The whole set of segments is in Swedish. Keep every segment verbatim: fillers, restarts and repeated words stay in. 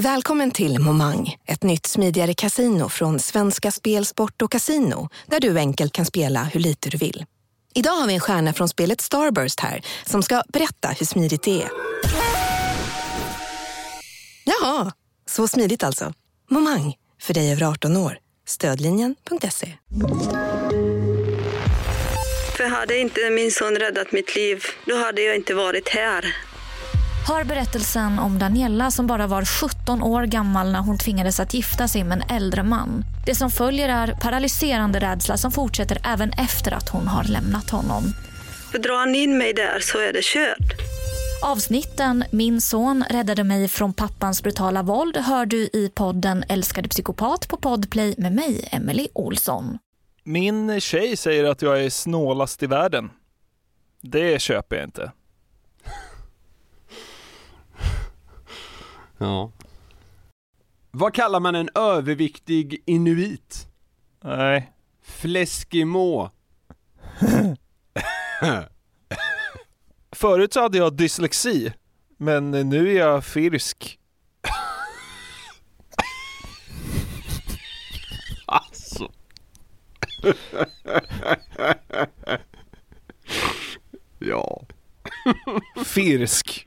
Välkommen till Momang, ett nytt smidigare casino från Svenska Spel, Sport och Casino, där du enkelt kan spela hur lite du vill. Idag har vi en stjärna från spelet Starburst här som ska berätta hur smidigt det är. Jaha, så smidigt alltså. Momang, för dig över arton år. Stödlinjen punkt se. För hade inte min son räddat mitt liv, då hade jag inte varit här. Hör berättelsen om Daniela som bara var sjutton år gammal när hon tvingades att gifta sig med en äldre man. Det som följer är paralyserande rädsla som fortsätter även efter att hon har lämnat honom. För drar han in mig där så är det kört. Avsnitten Min son räddade mig från pappans brutala våld hör du i podden Älskade psykopat på Podplay med mig, Emily Olsson. Min tjej säger att jag är snålast i världen. Det köper jag inte. Ja. Vad kallar man en överviktig inuit? Nej. Fläskimo. Förut så hade jag dyslexi, men nu är jag firsk. Alltså. Ja. Firsk.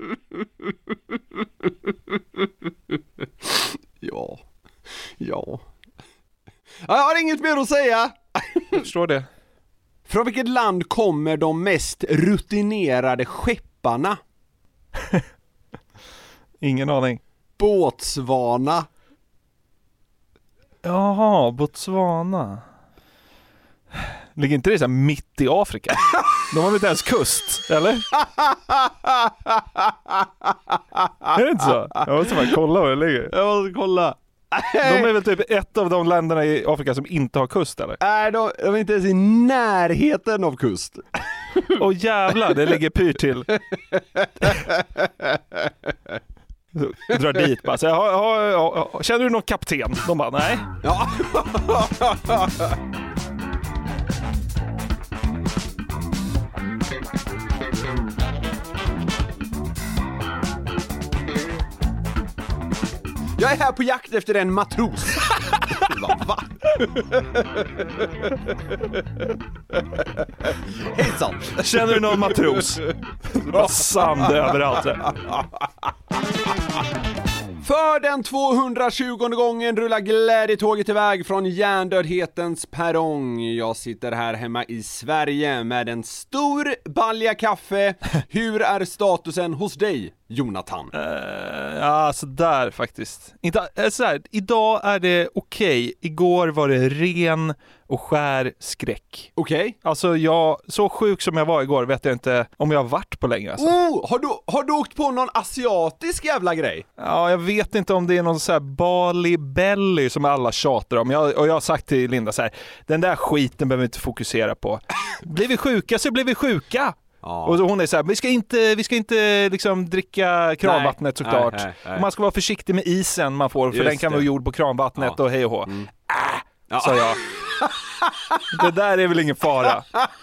Ja. Ja. Jag har inget mer att säga. Jag förstår det. Från vilket land kommer de mest rutinerade skepparna? Ingen aning. Botswana. Jaha, Botswana. Ligger inte det så här mitt i Afrika? De har väl inte ens kust, eller? Är det inte så? Jag måste bara kolla var det ligger. Jag måste kolla. De är väl typ ett av de länderna i Afrika som inte har kust, eller? Nej, de, de är inte ens i närheten av kust. Åh jävlar, det ligger pyr till. Jag drar dit bara. Så jag har, har, har, känner du någon kapten? De bara, nej. Ja. Jag är här på jakt efter en matros. Va? Va? Hejsan. Känner du någon matros? Bara sand överallt. För den tvåhundratjugonde gången rullar glädjetåget iväg från hjärndödhetens perrong. Jag sitter här hemma i Sverige med en stor balja kaffe. Hur är statusen hos dig, Jonathan? Uh, ja, så där faktiskt. Inte, så här, idag är det okej. Okay. Igår var det ren och skär skräck. Okej. Okay. Alltså jag, så sjuk som jag var igår vet jag inte om jag har varit på länge. Alltså. Oh, har du, har du åkt på någon asiatisk jävla grej? Ja, jag vet inte om det är någon så här Bali Belly som alla tjatar om. Jag, och jag har sagt till Linda så här, den där skiten behöver vi inte fokusera på. Blir vi sjuka så blir vi sjuka. Ja. Och hon är så här, vi ska inte, vi ska inte liksom dricka kranvattnet nej, såklart. Nej, nej. Man ska vara försiktig med isen man får, för just den kan vara gjord på kranvattnet ja. Och hej och hå. Mm. Äh, ja. Så jag. Det där är väl ingen fara.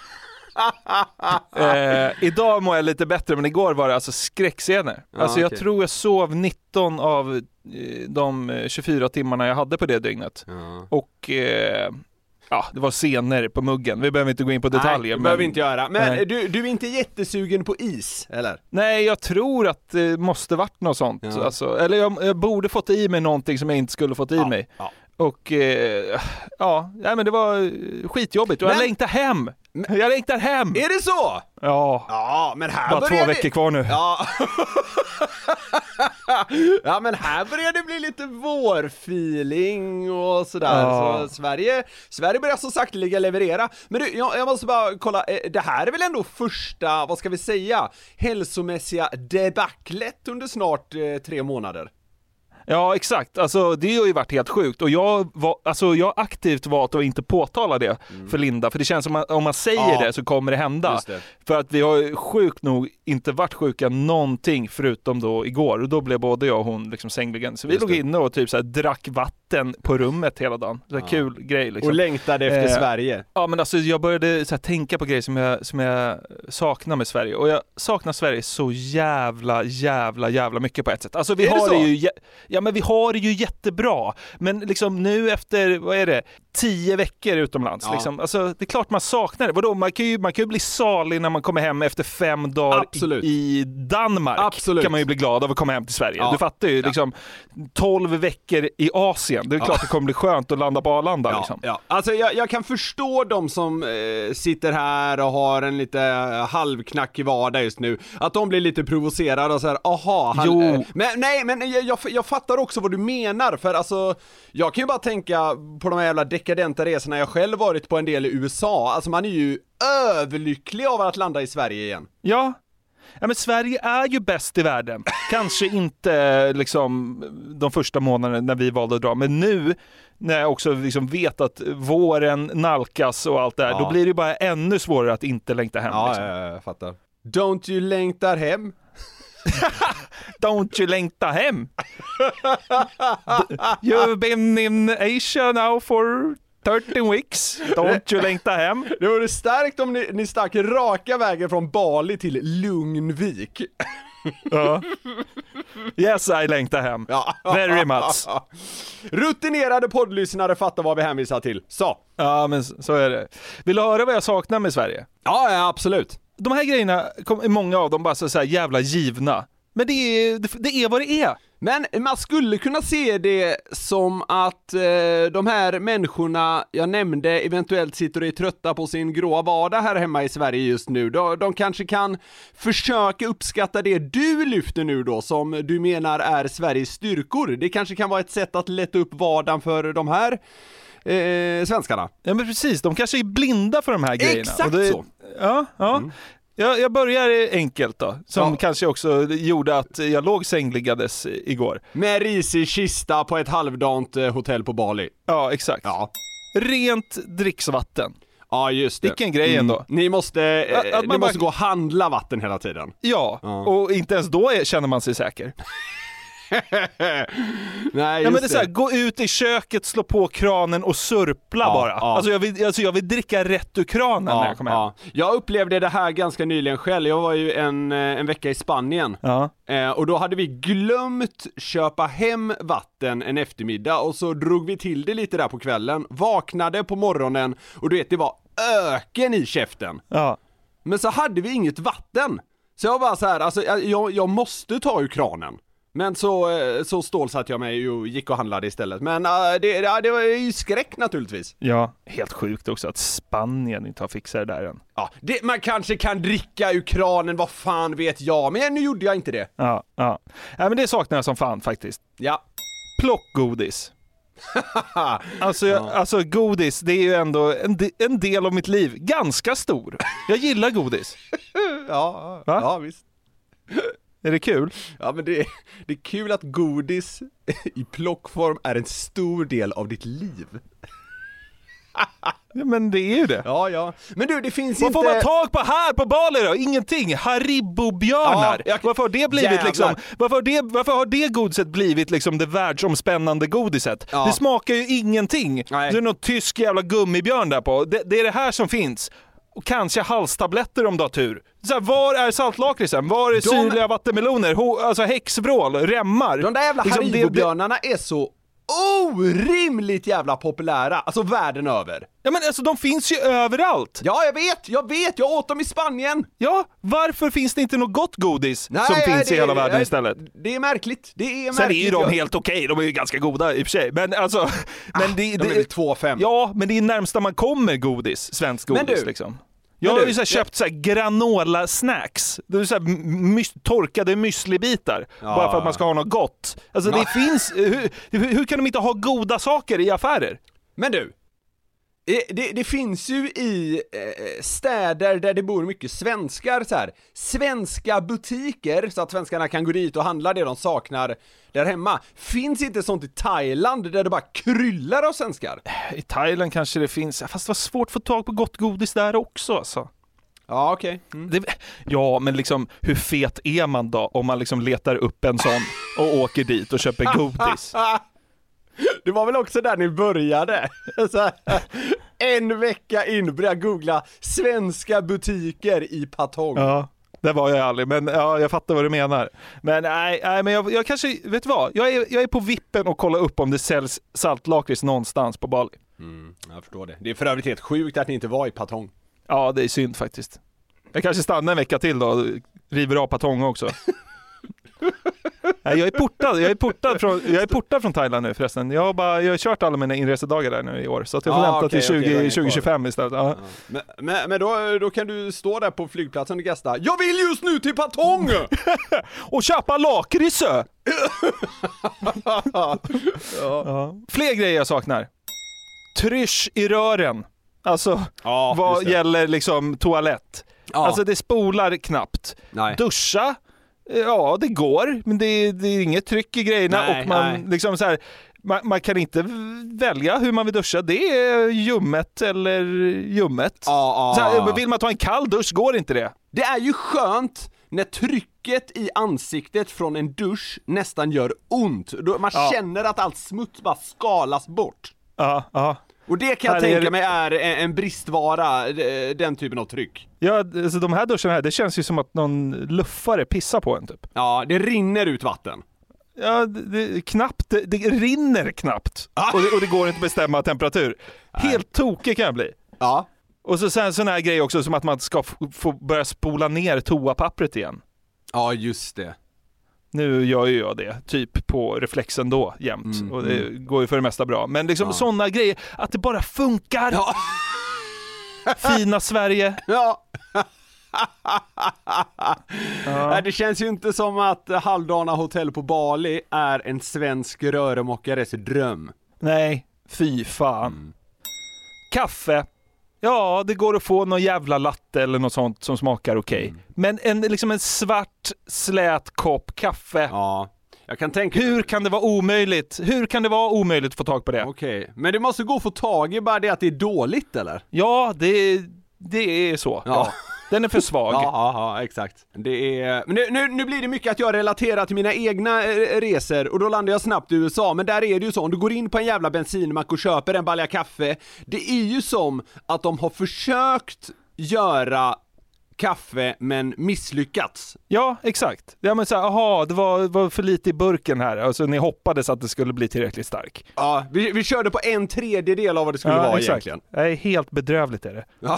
eh, idag mår jag lite bättre, men igår var det alltså skräckscener. Ja, alltså jag okay. tror jag sov nitton av de tjugofyra timmarna jag hade på det dygnet. Ja. Och eh, ja, det var scener på muggen. Vi behöver inte gå in på detaljer. Nej, det men... behöver vi inte göra. Men du, du är inte jättesugen på is, eller? Nej, jag tror att det måste varit något sånt. Ja. Alltså, eller jag, jag borde fått i mig någonting som jag inte skulle fått i ja. mig. Ja. Och eh, ja, nej, men det var skitjobbigt. Och men... jag längtar hem. Men... Jag längtar hem. Är det så? Ja. Ja, men här bara börjar två det... veckor kvar nu. Ja. Ja, men här börjar det bli lite vårfeeling och sådär. Ja. Så Sverige, Sverige börjar så sakteliga leverera. Men du, jag, jag måste bara kolla. Det här är väl ändå första, vad ska vi säga, hälsomässiga debaclet under snart eh, tre månader. Ja, exakt. Alltså, det har ju varit helt sjukt. Och jag var, alltså, jag har aktivt valt att inte påtala det mm. för Linda. För det känns som att om man säger ja. det så kommer det hända. Det. För att vi har sjukt nog inte varit sjuka någonting förutom då igår. Och då blev både jag och hon liksom sängligen. Så vi just låg det. inne och typ så här, drack vatten vatten på rummet hela dagen. Så ja. Kul grej liksom. Och längtade efter eh, Sverige. Ja, men alltså jag började så här, tänka på grejer som jag, som jag saknar med Sverige. Och jag saknar Sverige så jävla, jävla, jävla mycket på ett sätt. Alltså vi har det, det ju, ja men vi har det ju jättebra. Men liksom nu efter, vad är det, tio veckor utomlands. Ja. Liksom, alltså det är klart man saknar det. Vadå? Man kan ju, man kan ju bli salig när man kommer hem efter fem dagar i, i Danmark. Absolut. Kan man ju bli glad av att komma hem till Sverige. Ja. Du fattar ju, ja. liksom tolv veckor i Asien. Det är klart ja. det kommer bli skönt att landa på Arlanda. Ja. Liksom. Ja. Alltså jag, jag kan förstå de som eh, sitter här och har en lite halvknackig vardag just nu. Att de blir lite provocerade och så här, aha. Han, jo. Eh, men nej, men jag, jag, jag fattar också vad du menar. För alltså, jag kan ju bara tänka på de här jävla dekadenta resorna jag själv varit på en del i U S A. Alltså man är ju överlycklig av att landa i Sverige igen. Ja. Ja, men Sverige är ju bäst i världen. Kanske inte liksom de första månaderna när vi valde att dra, men nu när jag också liksom vet att våren nalkas och allt det där, ja. Då blir det bara ännu svårare att inte längta hem. Ja, liksom. ja, ja, jag fattar. Don't you längta hem? Don't you längta hem? You've been in Asia now for tretton weeks. Don't you längta hem? Det vore starkt om ni, ni stack raka vägen från Bali till Lugnvik. Ja. Yes, I längtar hem. Ja. Very much. Rutinerade poddlyssnare fattar vad vi hänvisar till. Så. Ja, men så är det. Vill du höra vad jag saknar med Sverige? Ja, ja absolut. De här grejerna, många av dem bara så här jävla givna. Men det är, det är vad det är. Men man skulle kunna se det som att eh, de här människorna jag nämnde eventuellt sitter och är trötta på sin gråa vardag här hemma i Sverige just nu. De, de kanske kan försöka uppskatta det du lyfter nu då, som du menar är Sveriges styrkor. Det kanske kan vara ett sätt att lätta upp vardagen för de här eh, svenskarna. Ja men precis, de kanske är blinda för de här grejerna. Exakt det, så. Ja, ja. Mm. Jag, jag börjar enkelt då, som ja. kanske också gjorde att jag låg sängliggandes igår. Med risig kista på ett halvdant hotell på Bali. Ja, exakt. Ja. Rent dricksvatten. Ja, just det. Vilken grej ändå. Mm. Ni måste, eh, att, att ni man måste bara... gå och handla vatten hela tiden. Ja, ja, och inte ens då är, känner man sig säker. Nej, ja, men det är så här, gå ut i köket, slå på kranen och surpla ja, bara. Ja. Alltså, jag vill, alltså jag vill dricka rätt ur kranen ja, när jag kommer hem. Ja. Jag upplevde det här ganska nyligen själv. Jag var ju en, en vecka i Spanien. Ja. Eh, och då hade vi glömt köpa hem vatten en eftermiddag. Och så drog vi till det lite där på kvällen. Vaknade på morgonen och du vet, det var öken i käften. Ja. Men så hade vi inget vatten. Så jag var så här, alltså jag, jag måste ta ur kranen. Men så, så stålsatte jag mig och gick och handlade istället. Men äh, det, det var ju skräck naturligtvis. Ja, helt sjukt också att Spanien inte har fixat det där än. Ja, det, man kanske kan dricka ur kranen, vad fan vet jag. Men nu gjorde jag inte det. Ja, ja. Ja, men det saknar jag som fan faktiskt. Ja. Plockgodis. alltså, jag, alltså godis, det är ju ändå en, de, en del av mitt liv. Ganska stor. Jag gillar godis. ja, Va? ja, visst. Är det kul? Ja, men det är, det är kul att godis i plockform är en stor del av ditt liv. Ja, men det är ju det. Ja, ja. Men du, det finns vad inte... Vad får man tag på här på Bali då? Ingenting. Haribo-björnar. Ja, jag... Varför har det blivit Jävlar. liksom... Varför har det, varför har det godiset blivit liksom det världsomspännande godiset? Ja. Det smakar ju ingenting. Nej. Det är någon tysk jävla gummibjörn där på. Det, det är det här som finns. Och kanske halstabletter om du har tur. Så här, var är saltlakritsen? Var är de... syrliga vattenmeloner? Ho, alltså häxvrål, remmar. De där jävla liksom, Haribo-björnarna det... är så orimligt jävla populära. Alltså världen över. Ja, men alltså de finns ju överallt. Ja, jag vet, jag vet, jag åt dem i Spanien. Ja, varför finns det inte något gott godis nej, som finns det, i hela världen det, istället? Det är märkligt, det är märkligt. Sen är ju de helt okej, okay. De är ju ganska goda i och för sig. Men alltså... Ah, men det, de det, är väl två fem. Ja, men det är närmsta man kommer godis, svensk godis men du, liksom. Jag har ju så här köpt så här granola snacks. Det är så här mys- torkade müslibitar ja. Bara för att man ska ha något gott. Alltså ja. det finns hur, hur kan de inte ha goda saker i affärer? Men du, det, det finns ju i städer där det bor mycket svenskar så här, svenska butiker så att svenskarna kan gå dit och handla det de saknar där hemma. Finns inte sånt i Thailand där det bara kryllar av svenskar? I Thailand kanske det finns, fast det var svårt att få tag på gott godis där också alltså. Ja, okej. Okay. Mm. Ja, men liksom hur fet är man då om man liksom letar upp en sån och åker dit och köper godis? Det var väl också där ni började. Så här, en vecka in började googla svenska butiker i Patong. Ja, det var jag aldrig, men ja, jag fattar vad du menar. Men nej, nej men jag, jag kanske, vet du vad? Jag är, jag är på vippen och kolla upp om det säljs saltlakrits någonstans på Bali. Mm, jag förstår det. Det är för övrigt helt sjukt att ni inte var i Patong. Ja, det är synd faktiskt. Jag kanske stannar en vecka till då och river av Patong också. Nej, jag är portad, jag är portad från, jag är portad från Thailand nu förresten. Jag har bara, jag har kört alla mina inresedagar där nu i år, så att jag får ah, vänta okay, till tjugo, okay, tjugo tjugofem istället. Ja. Ja. Men, men, men då, då kan du stå där på flygplatsen och gästa. Jag vill just nu till Patong! Och köpa lakrits! ja. Ja. Fler grejer jag saknar. Trysch i rören. Alltså, ja, vad gäller liksom toalett. Ja. Alltså det spolar knappt. Nej. Duscha, ja det går, men det, det är inget tryck i grejerna. Nej, och man nej. liksom så här, man, man kan inte välja hur man vill duscha. Det är ljummet eller ljummet. Ja, Så ja. här, vill man ta en kall dusch går inte det. Det är ju skönt när trycket i ansiktet från en dusch nästan gör ont. Då man Ja. känner att allt smuts bara skalas bort. Ja, ja. Och det kan jag Här tänka är det- mig är en, en bristvara, eh, den typen av tryck. Ja, alltså de här duscharna här, det känns ju som att någon luffare pissar på en typ. Ja, det rinner ut vatten. Ja, det, det, knappt, det, det rinner knappt. Ah. Och, det, och det går inte att bestämma temperatur. Helt tokig kan jag bli. Ja. Och så sen sån här grej också som att man ska f- få börja spola ner toapappret igen. Ja, just det. Nu gör ju jag det, typ på reflexen då, jämt. Mm, och det går ju för det mesta bra. Men liksom Ja. sådana grejer, att det bara funkar. Ja. Fina Sverige. Ja. Ja. Nej, det känns ju inte som att Halvdana hotell på Bali är en svensk rörmokares dröm. Nej, fy fan. Mm. Kaffe. Ja, det går att få någon jävla latte eller något sånt som smakar okej. Mm. Men en, liksom en svart, slät kopp kaffe. Ja, jag kan tänka... Hur kan det vara omöjligt? Hur kan det vara omöjligt att få tag på det? Okej, men det måste gå att få tag i, bara det att det är dåligt, eller? Ja, det, det är så. Ja. Ja. Den är för svag. Ja, ja, ja, exakt. Det är... Men nu, nu, nu blir det mycket att jag relaterar till mina egna eh, resor, och då landar jag snabbt i U S A, men där är det ju så, om du går in på en jävla bensinmack och köper en balja kaffe, det är ju som att de har försökt göra kaffe men misslyckats. Ja, exakt. Ja, men så här, aha, det var, var för lite i burken här. Alltså ni hoppades att det skulle bli tillräckligt stark. Ja, vi, vi körde på en tredjedel av vad det skulle vara egentligen. Det är helt bedrövligt är det. Ja.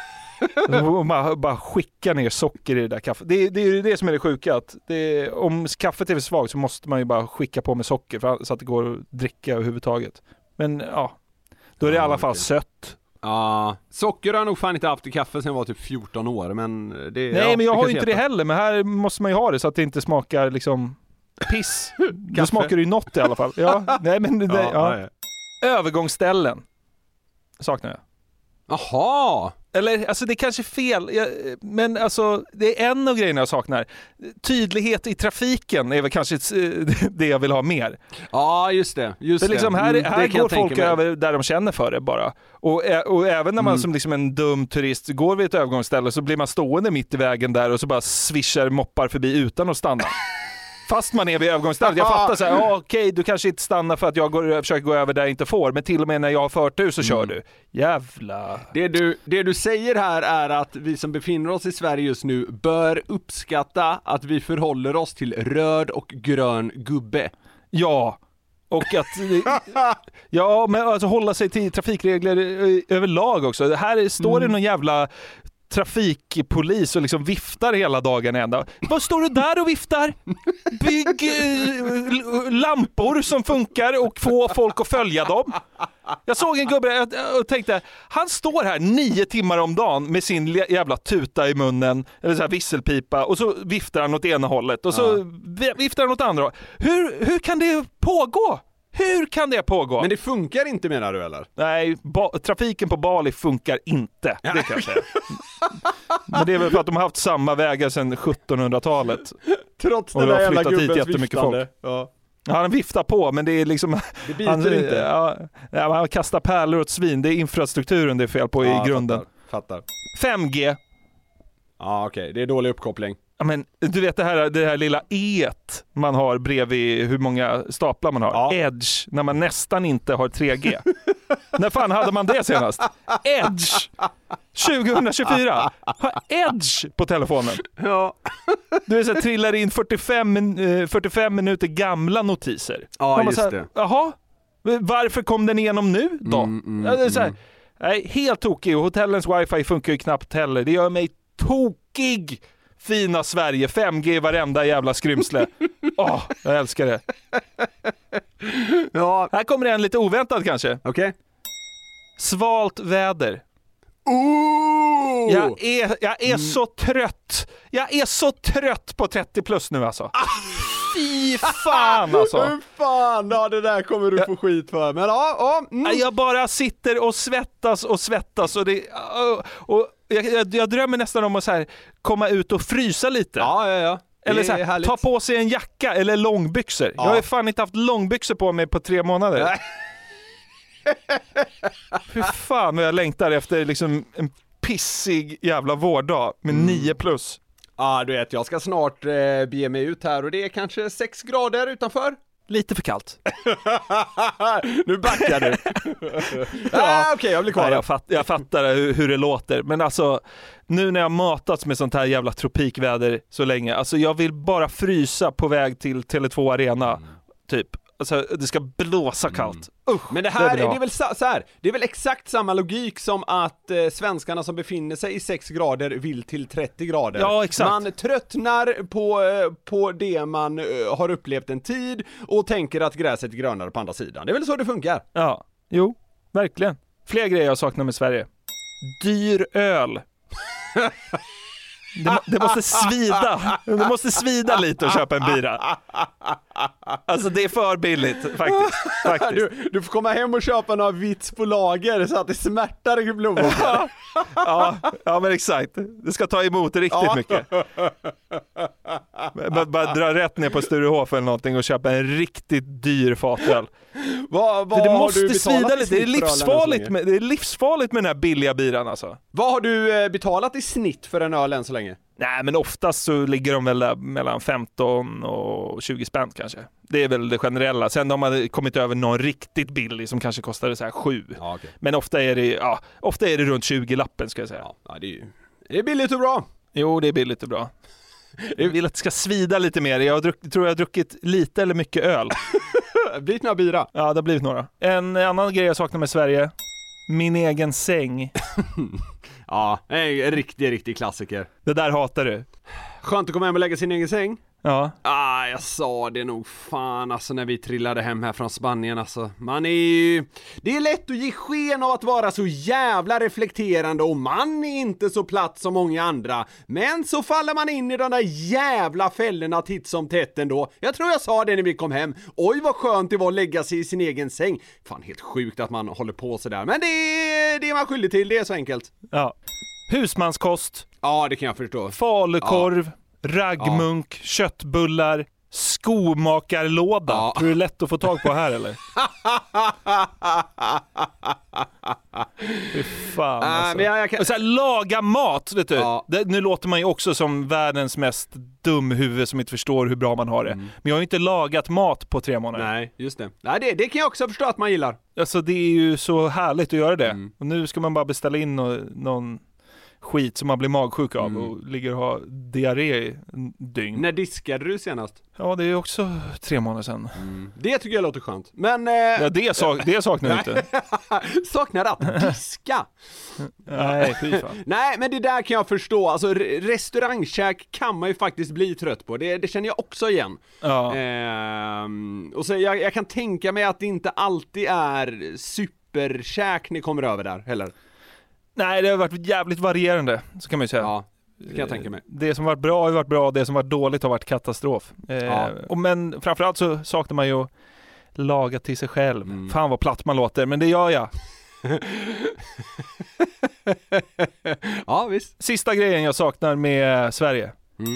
Och man bara skickar ner socker i det där kaffet. Det, det är ju det som är det sjuka. Att det, om kaffet är för svagt så måste man ju bara skicka på med socker för, så att det går att dricka överhuvudtaget. Men ja, då är det Ja, i alla fall okej. sött. Ja, socker har jag nog fan inte haft i kaffe sen jag var typ fjorton år, men det... Nej, ja, men jag det har kanske ju inte det hjälper. heller. Men här måste man ju ha det så att det inte smakar liksom piss. Då Kaffe. smakar det ju något i alla fall. Ja, nej men det, Ja, ja. ja, ja. Övergångsställen saknar jag. Jaha! Eller, alltså det är kanske fel, jag, men alltså det är en av grejerna jag saknar. Tydlighet i trafiken är väl kanske det jag vill ha mer. Ja, just det. Just För liksom det. här, Mm, här det kan går jag tänka folk mig. över där de känner för det bara. Och, ä- och även när man Mm. som liksom en dum turist går vid ett övergångsställe så blir man stående mitt i vägen där och så bara svischar moppar förbi utan att stanna. Fast man är vid övergångsstället. Jag fattar så här, ja, okej, du kanske inte stannar för att jag går, försöker gå över där jag inte får, men till och med när jag har förtur så kör du. Jävla... Det du, det du säger här är att vi som befinner oss i Sverige just nu bör uppskatta att vi förhåller oss till röd och grön gubbe. Ja, och att... Ja, men alltså hålla sig till trafikregler ö- överlag också. Här står det någon jävla trafikpolis och liksom viftar hela dagen ända. Vad står du där och viftar? Bygg eh, lampor som funkar och få folk att följa dem. Jag såg en gubbe och tänkte, han står här nio timmar om dagen med sin jävla tuta i munnen, eller så här visselpipa, och så viftar han åt ena hållet och så ja. viftar han åt andra hållet. Hur, hur kan det pågå? Hur kan det pågå? Men det funkar inte, menar du, eller? Nej, ba- trafiken på Bali funkar inte. Det kan jag säga. Men det är väl för att de har haft samma vägar sedan sjuttonhundratalet. Trots Och den det har där jävla flyttat hit gubbens jättemycket viftande. folk. Ja. Ja, han viftar på, men det är liksom... Det biter han, inte. Ja, ja, han kastar pärlor åt svin. Det är infrastrukturen det är fel på Ja, i grunden. Fattar, fattar. fem G. Ja, okej. Det är dålig uppkoppling. Ja, men du vet det här, det här lilla e-t man har bredvid hur många staplar man har. Ja. Edge, när man nästan inte har tre G. När fan hade man det senast? Edge! tjugohundratjugofyra. Ha Edge på telefonen. Ja. Du vet så här, trillar in fyrtiofem, fyrtiofem minuter gamla notiser. Ja, Man just så här, det. Jaha, varför kom den igenom nu då? Mm, mm, Ja, det är så här, mm. nej, helt tokig. Och hotellens wifi funkar ju knappt heller. Det gör mig tokig. Fina Sverige, fem G i varenda jävla skrymsle. Åh, oh, jag älskar det. Ja, Här kommer en lite oväntad kanske. okej. Okay. Svalt väder. Oh! Jag är, jag är så trött. Jag är så trött på trettio plus nu alltså. Fy fan alltså. Hur fan, ja, det där kommer du få skit för. Men ja, ja. Mm. Jag bara sitter och svettas och svettas och det... Och jag, jag, jag drömmer nästan om att så här, komma ut och frysa lite. Ja, ja, ja. Det eller så är här, härligt. ta på sig en jacka eller långbyxor. Ja. Jag har ju fan inte haft långbyxor på mig på tre månader. Nej. Hur fan vad jag längtar efter liksom en pissig jävla vårdag med Mm. nio plus. Ja, du vet, jag ska snart eh, bege mig ut här och det är kanske sex grader utanför. Lite för kallt. Nu backar du. Ja, okej, okay, jag blir kvar. Nej, jag, fatt, jag fattar hur, hur det låter. Men alltså, nu när jag matats med sånt här jävla tropikväder så länge, alltså jag vill bara frysa på väg till Tele två Arena, mm. typ. Alltså, det ska blåsa kallt. Mm. Usch, men det här det är, det är väl så, så här, det är väl exakt samma logik som att eh, svenskarna som befinner sig i sex grader vill till trettio grader. Ja, exakt. Man tröttnar på, eh, på det man eh, har upplevt en tid och tänker att gräset är grönare på andra sidan. Det är väl så det funkar. Ja, jo, verkligen. Fler grejer jag saknar med Sverige. Dyr öl. Det, det måste svida. Det måste svida lite att köpa en bira. Alltså det är för billigt faktiskt. faktiskt. Du, du får komma hem och köpa några vits på lager så att det smärtar i blodet. Ja, ja, ja, men exakt. Det ska ta emot riktigt ja. mycket. Bara, bara dra rätt ner på Sturehof eller någonting och köpa en riktigt dyr fatöl. Vad, vad det har måste du svida lite. Det är, livsfarligt med, med, det är livsfarligt med den här billiga biran alltså. Vad har du betalat i snitt för en öl än så länge? Nej, men oftast så ligger de väl där mellan femton och tjugo spänn kanske. Det är väl det generella. Sen de har kommit över någon riktigt billig som kanske kostade så här sju. Ja, okay. Men ofta är det ja, ofta är det runt tjugo lappen ska jag säga. Ja, det är ju det är billigt och bra. Jo, det är billigt och bra. Jag vill att det ska svida lite mer. Jag har druck, tror jag har druckit lite eller mycket öl. Blivit några bira? Ja, det har blivit några. En annan grej jag saknar med Sverige. Min egen säng. Ja, en riktig, riktig klassiker. Det där hatar du. Skönt att komma hem och lägga sin egen säng. Ja. Ah, jag sa det nog fan alltså när vi trillade hem här från Spanien alltså. Man är ju... Det är lätt att ge sken av att vara så jävla reflekterande och man är inte så platt som många andra. Men så faller man in i de där jävla fällorna titt som tätt ändå. Jag tror jag sa det när vi kom hem. Oj vad skönt det var att lägga sig i sin egen säng. Fan helt sjukt att man håller på så där. Men det är, det är man skyldig till, det är så enkelt. Ja. Husmanskost. Ja, det kan jag förstå. Falukorv. Ja. Raggmunk, ja. Köttbullar, skomakarlåda. Ja. Tror du det är lätt att få tag på här eller? Fy fan alltså. äh, men jag, jag kan... så här, laga mat, vet du. Ja. Det, nu låter man ju också som världens mest dumhuvud som inte förstår hur bra man har det. Mm. Men jag har ju inte lagat mat på tre månader. Nej, just det. Nej, det, det kan jag också förstå att man gillar. Alltså det är ju så härligt att göra det. Mm. Och nu ska man bara beställa in no- någon... skit som man blir magsjuk av mm. och ligger och har diarré i en dygn. När diskade du senast? Ja, det är också tre månader sedan. Mm. Det tycker jag låter skönt. Men... Eh... Ja, det, sak- det saknar jag inte. Saknar att diska? Nej, fy fan. Nej, men det där kan jag förstå. Alltså, re- restaurangkäk kan man ju faktiskt bli trött på. Det, det känner jag också igen. Ja. Eh, och så jag, jag kan tänka mig att det inte alltid är superkäk ni kommer över där, heller. Nej, det har varit jävligt varierande, så kan man ju säga. Ja, det kan jag tänka mig. Det som varit bra har varit bra, det som varit dåligt har varit katastrof. Eh, ja. och men framförallt så saknar man ju laga till sig själv. Mm. Fan vad platt man låter, men det gör jag. Ja, visst. Sista grejen jag saknar med Sverige. Mm.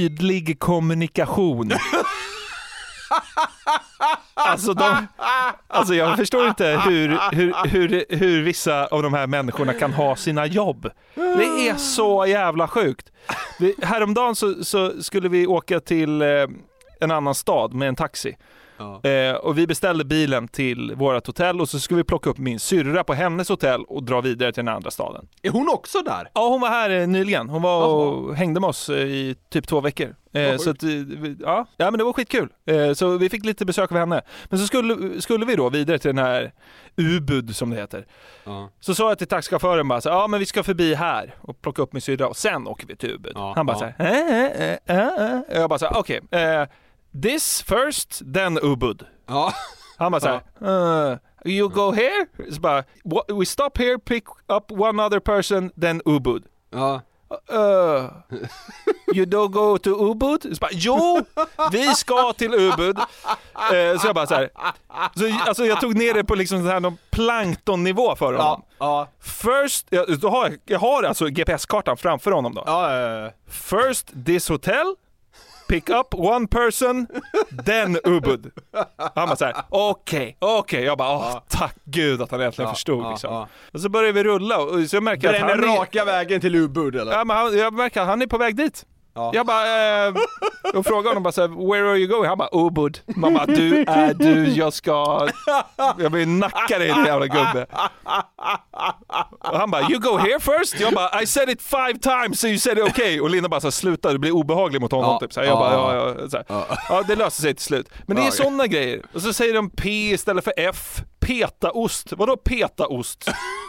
Tydlig kommunikation. Alltså de, Alltså jag förstår inte hur, hur, hur, hur vissa av de här människorna kan ha sina jobb. Det är så jävla sjukt. Vi, häromdagen så, så skulle vi åka till eh, en annan stad med en taxi. Ja. Eh, och vi beställde bilen till vårt hotell och så skulle vi plocka upp min syrra på hennes hotell och dra vidare till den andra staden. Är hon också där? Ja, hon var här eh, nyligen. Hon var och Aha. hängde med oss eh, i typ två veckor. Eh, så att, ja, ja, men det var skitkul. Eh, så vi fick lite besök av henne. Men så skulle, skulle vi då vidare till den här Ubud som det heter. Ja. Så sa jag till taxichauffören bara så, ja men vi ska förbi här och plocka upp min syrra och sen åker vi till Ubud. Ja, Han bara ja. så här, äh, äh, äh, äh. Jag bara så här, okej. Okay, eh, This first, then Ubud. Ja. Han bara så här, uh, you go here? Så bara, we stop here, pick up one other person, then Ubud. Ja. Uh, you don't go to Ubud? Så bara, jo, vi ska till Ubud. Uh, så jag bara så här, så, alltså jag tog ner det på liksom så här någon planktonnivå för honom. Ja, ja. First, jag, då har jag, jag har alltså G P S-kartan framför honom då. Ja, ja, ja. First, this hotel. Pick up one person, then Ubud. Han bara såhär, okej, okay, okej. Okay. Jag bara, åh, ja. tack gud att han äntligen ja, förstod. Ja, liksom. ja. Och så börjar vi rulla och så jag märker att han är raka vägen till Ubud, eller? Ja, men han, jag märker att han är på väg dit. Ja. Jag bara, eh, och frågar honom bara såhär, where are you going? Han bara, Ubud. Man bara, du är du, jag ska, jag vill nacka dig din jävla gubbe. Och han bara, you go here first? Jag bara, I said it five times so you said it okay. Och Linda bara så sluta, det blir obehaglig mot honom. Ja. Typ. Så här, jag bara, ja, ja, så här. Ja. ja, det löser sig till slut. Men det är sådana grejer. Och så säger de P istället för F. Petaost. Vadå petaost?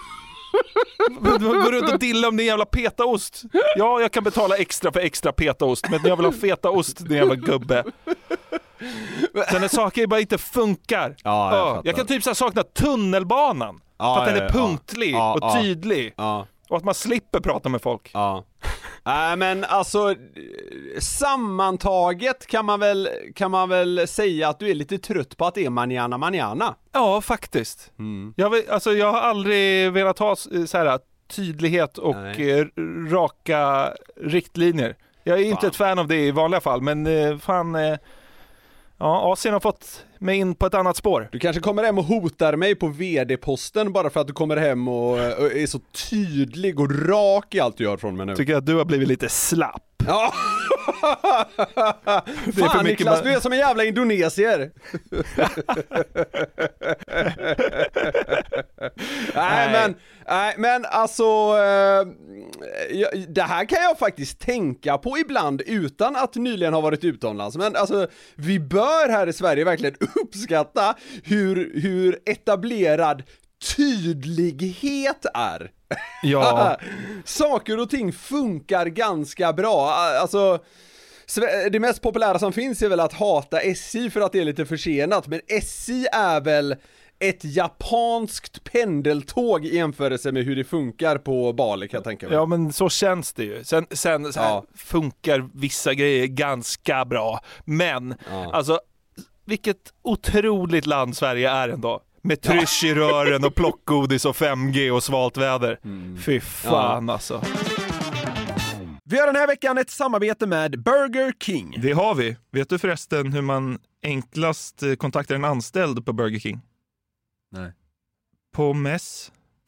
Går runt och dilla om din jävla petaost. Ja, jag kan betala extra för extra petaost, men jag vill ha fetaost, din jävla gubbe. Sen när saker bara inte funkar. Ja, jag, jag kan typ så här sakna tunnelbanan. Ja, för att den är punktlig ja, och ja, tydlig ja. Och att man slipper prata med folk. Ja. Nej, äh, men alltså sammantaget kan man väl kan man väl säga att du är lite trött på att det är manjana manjana. Ja, faktiskt. Mm. Jag vill, alltså jag har aldrig velat ha så här tydlighet och eh, raka riktlinjer. Jag är fan. inte ett fan av det i vanliga fall, men eh, fan eh, ja, Asien har fått mig in på ett annat spår. Du kanske kommer hem och hotar mig på vd-posten bara för att du kommer hem och, och är så tydlig och rak i allt du gör från mig nu. Tycker att du har blivit lite slapp. Ja. Det är fan Niklas, man... du är som en jävla indonesier. Nej men, nej men alltså eh, det här kan jag faktiskt tänka på ibland utan att nyligen ha varit utomlands. Men alltså vi bör här i Sverige verkligen uppskatta hur, hur etablerad tydlighet är. Ja. Saker och ting funkar ganska bra. Alltså det mest populära som finns är väl att hata S J för att det är lite försenat, men S J är väl ett japanskt pendeltåg i jämförelse med hur det funkar på Bali, kan jag tänka mig. Ja, men så känns det ju. Sen, sen så här, ja. funkar vissa grejer ganska bra, men ja. alltså vilket otroligt land Sverige är ändå. Med trysch i rören och plockgodis och fem G och svalt väder. Mm. Fy fan ja. alltså. Vi har den här veckan ett samarbete med Burger King. Det har vi. Vet du förresten hur man enklast kontaktar en anställd på Burger King? Nej. På mäss.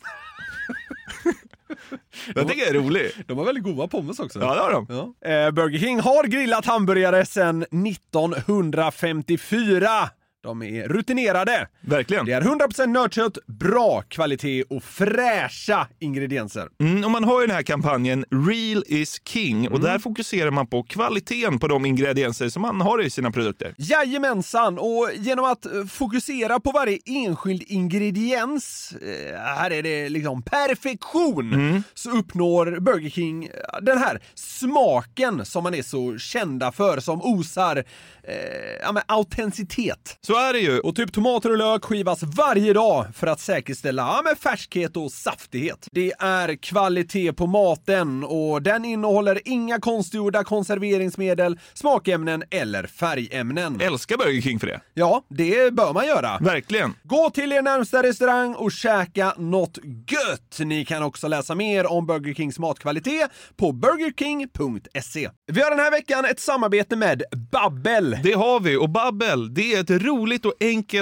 Jag tycker det är roligt. De har väldigt goda pommes också. Ja, det har de. Ja. Eh, Burger King har grillat hamburgare sedan nittonhundrafemtiofyra. De är rutinerade. Verkligen. Det är hundra procent nötkött, bra kvalitet och fräscha ingredienser. Mm, och man har ju den här kampanjen Real is King. Mm. Och där fokuserar man på kvaliteten på de ingredienser som man har i sina produkter. Jajamensan. Och genom att fokusera på varje enskild ingrediens, eh, här är det liksom perfektion, mm. så uppnår Burger King den här smaken som man är så kända för, som osar eh, ja, men autenticitet. Så är det ju. Och typ tomater och lök skivas varje dag för att säkerställa ja, med färskhet och saftighet. Det är kvalitet på maten och den innehåller inga konstgjorda konserveringsmedel, smakämnen eller färgämnen. Älskar Burger King för det. Ja, det bör man göra. Verkligen. Gå till er närmsta restaurang och käka något gött. Ni kan också läsa mer om Burger Kings matkvalitet på burger king punkt se. Vi har den här veckan ett samarbete med Babbel. Det har vi, och Babbel, det är ett roligt och enkelt och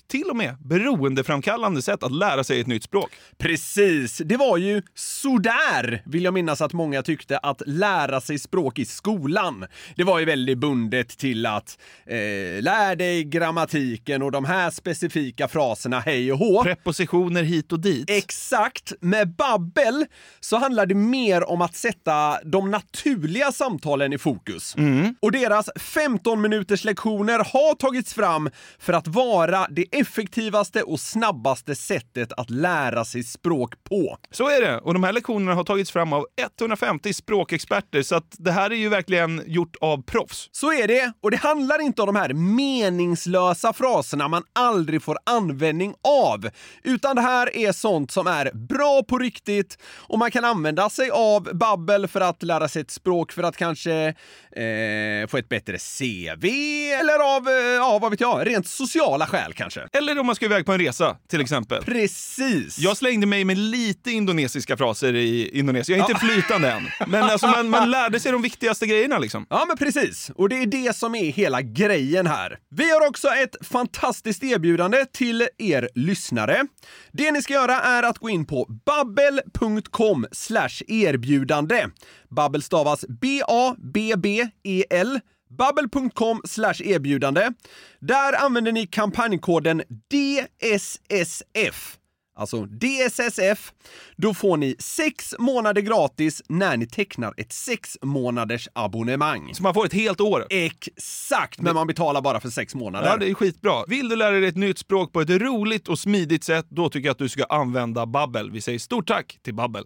till och med beroendeframkallande sätt att lära sig ett nytt språk. Precis, det var ju sådär, vill jag minnas att många tyckte, att lära sig språk i skolan. Det var ju väldigt bundet till att eh, lär dig grammatiken och de här specifika fraserna hej och hå. Prepositioner hit och dit. Exakt, med Babbel så handlar det mer om att sätta de naturliga samtalen i fokus. Mm. Och deras femton minuters lektioner har tagits fram för att vara det effektivaste och snabbaste sättet att lära sig språk på. Så är det, och de här lektionerna har tagits fram av etthundrafemtio språkexperter, så att det här är ju verkligen gjort av proffs. Så är det, och det handlar inte om de här meningslösa fraserna man aldrig får användning av, utan det här är sånt som är bra på riktigt och man kan använda sig av Babbel för att lära sig ett språk, för att kanske eh, få ett bättre C V eller av, eh, ja vad vet jag, rent sociala skäl kanske. Eller om man ska iväg på en resa, till exempel. Precis. Jag slängde mig med lite indonesiska fraser i Indonesien. Jag är inte flytande än. Men alltså man, man lärde sig de viktigaste grejerna liksom. Ja, men precis. Och det är det som är hela grejen här. Vi har också ett fantastiskt erbjudande till er lyssnare. Det ni ska göra är att gå in på babbel punkt com slash erbjudande. Babbel stavas B A B B E L. babbel punkt com slash erbjudande. Där använder ni kampanjkoden D S S F. Alltså D S S F. Då får ni sex månader gratis när ni tecknar ett sex månaders abonnemang. Så man får ett helt år. Exakt, men man betalar bara för sex månader. Ja, det är skitbra. Vill du lära dig ett nytt språk på ett roligt och smidigt sätt, då tycker jag att du ska använda Babbel. Vi säger stort tack till Babbel.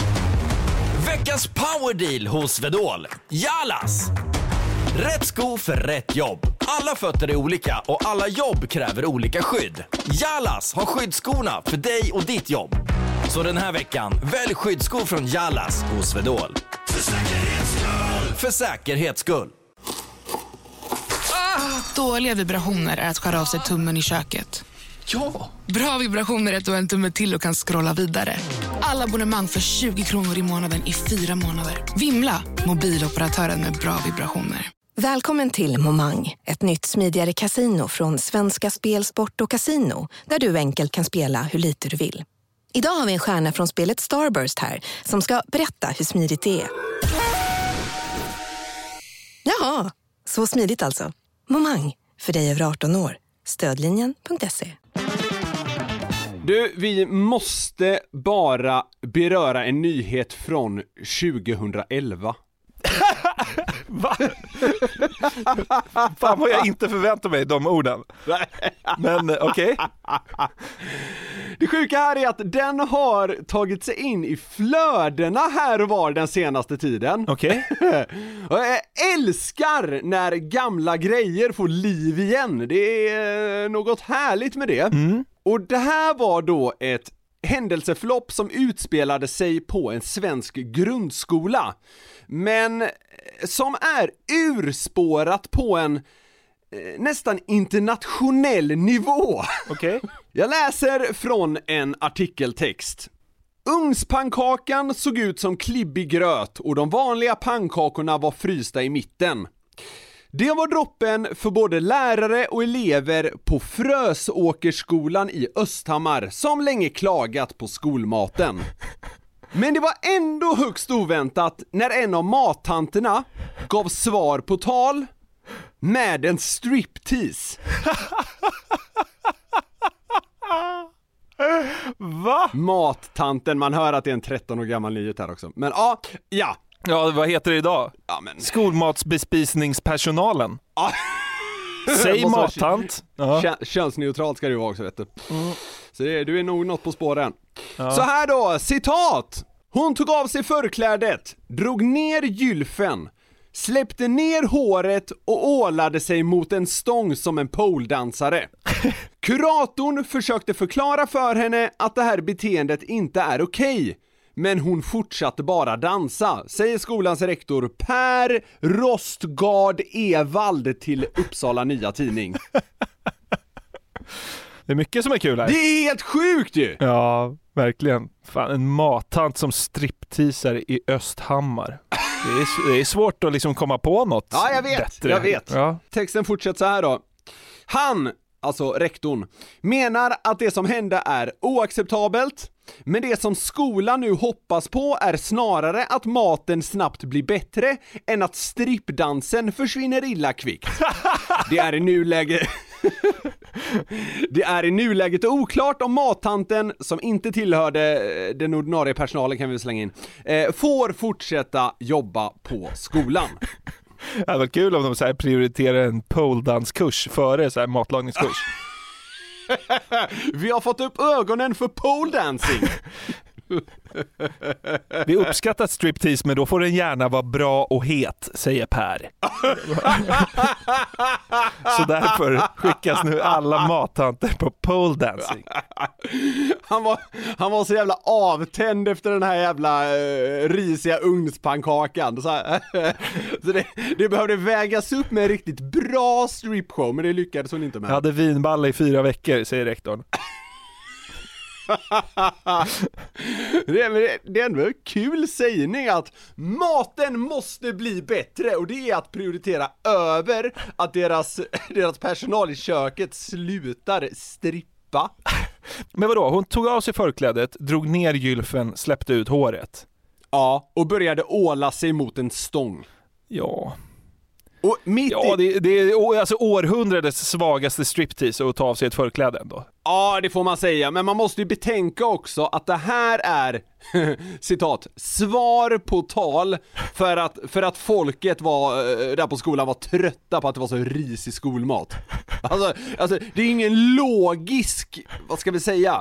Veckans powerdeal hos Swedol. Jalas! Rätt sko för rätt jobb. Alla fötter är olika och alla jobb kräver olika skydd. Jalas har skyddsskorna för dig och ditt jobb. Så den här veckan, välj skyddsskor från Jalas hos Swedol. För säkerhets skull! För säkerhets skull. Ah, dåliga vibrationer är att skära av sig tummen i köket. Ja! Bra vibrationer är att du har en tumme till och kan scrolla vidare. Alla abonnemang för tjugo kronor i månaden i fyra månader. Vimla, mobiloperatören med bra vibrationer. Välkommen till Momang, ett nytt smidigare kasino från Svenska Spel, Sport och Casino, där du enkelt kan spela hur lite du vill. Idag har vi en stjärna från spelet Starburst här som ska berätta hur smidigt det är. Jaha, så smidigt alltså. Momang, för dig över arton år. Stödlinjen punkt se. Du, vi måste bara beröra en nyhet från tjugohundraelva. Va? Fan vad jag inte förväntar mig de orden. Men okej. Okay. Det sjuka här är att den har tagit sig in i flödena här och var den senaste tiden. Okej. Okay. Och jag älskar när gamla grejer får liv igen. Det är något härligt med det. Mm. Och det här var då ett händelseförlopp som utspelade sig på en svensk grundskola, men som är urspårat på en eh, nästan internationell nivå. Okej. Okay. Jag läser från en artikeltext. Ugnspannkakan såg ut som klibbig gröt och de vanliga pannkakorna var frysta i mitten. Det var droppen för både lärare och elever på Frösåkerskolan i Östhammar som länge klagat på skolmaten. Men det var ändå högst oväntat när en av mattanterna gav svar på tal med en striptease. Va? Mattanten, man hör att det är en tretton år gammal nyhet här också. Men ja, ja. Ja, vad heter det idag? Ja, men... Skolmatsbespisningspersonalen. Ja. Säg mattant. Ja. Kön- könsneutralt ska du vara också, vet du. Mm. Så det är, du är nog något på spåren. Ja. Så här då, citat. Hon tog av sig förklädet, drog ner gylfen, släppte ner håret och ålade sig mot en stång som en poledansare. Kuratorn försökte förklara för henne att det här beteendet inte är okej. Men hon fortsatte bara dansa, säger skolans rektor Per Rostgard Evald till Uppsala Nya Tidning. Det är mycket som är kul här. Det är helt sjukt ju! Ja, verkligen. Fan, en mattant som stripteaser i Östhammar. Det är, det är svårt att liksom komma på något. Ja, jag vet, bättre. jag vet. Ja. Texten fortsätter så här då. Han, alltså rektorn, menar att det som hände är oacceptabelt, men det som skolan nu hoppas på är snarare att maten snabbt blir bättre än att strippdansen försvinner illa kvickt. Det är i nuläget Det är i nuläget oklart om mattanten, som inte tillhörde den ordinarie personalen kan vi slänga in, får fortsätta jobba på skolan. Det var kul om de så här prioriterar en poledanskurs före så här matlagningskurs. Vi har fått upp ögonen för pole dancing. Vi uppskattar striptease, men då får den gärna vara bra och het, säger Per. Så därför skickas nu alla mattanter på pole dancing. Han var, han var så jävla avtänd efter den här jävla uh, risiga ugnspankakan. Så, här, så det, det behövde vägas upp med en riktigt bra stripshow, men det lyckades hon inte med. Jag hade vinballe i fyra veckor, säger rektorn. det, är, det är ändå en kul sägning att maten måste bli bättre, och det är att prioritera över att deras, deras personal i köket slutar strippa. Men vadå, hon tog av sig förklädet, drog ner gylfen, släppte ut håret. Ja, och började åla sig mot en stång. Ja. Och mitt ja, i... det, det är alltså århundradets svagaste striptease att ta av sig ett förkläde ändå. Ja, det får man säga, men man måste ju betänka också att det här är citat, svar på tal för att, för att folket var där på skolan var trötta på att det var så risig skolmat. Alltså, alltså det är ingen logisk, vad ska vi säga?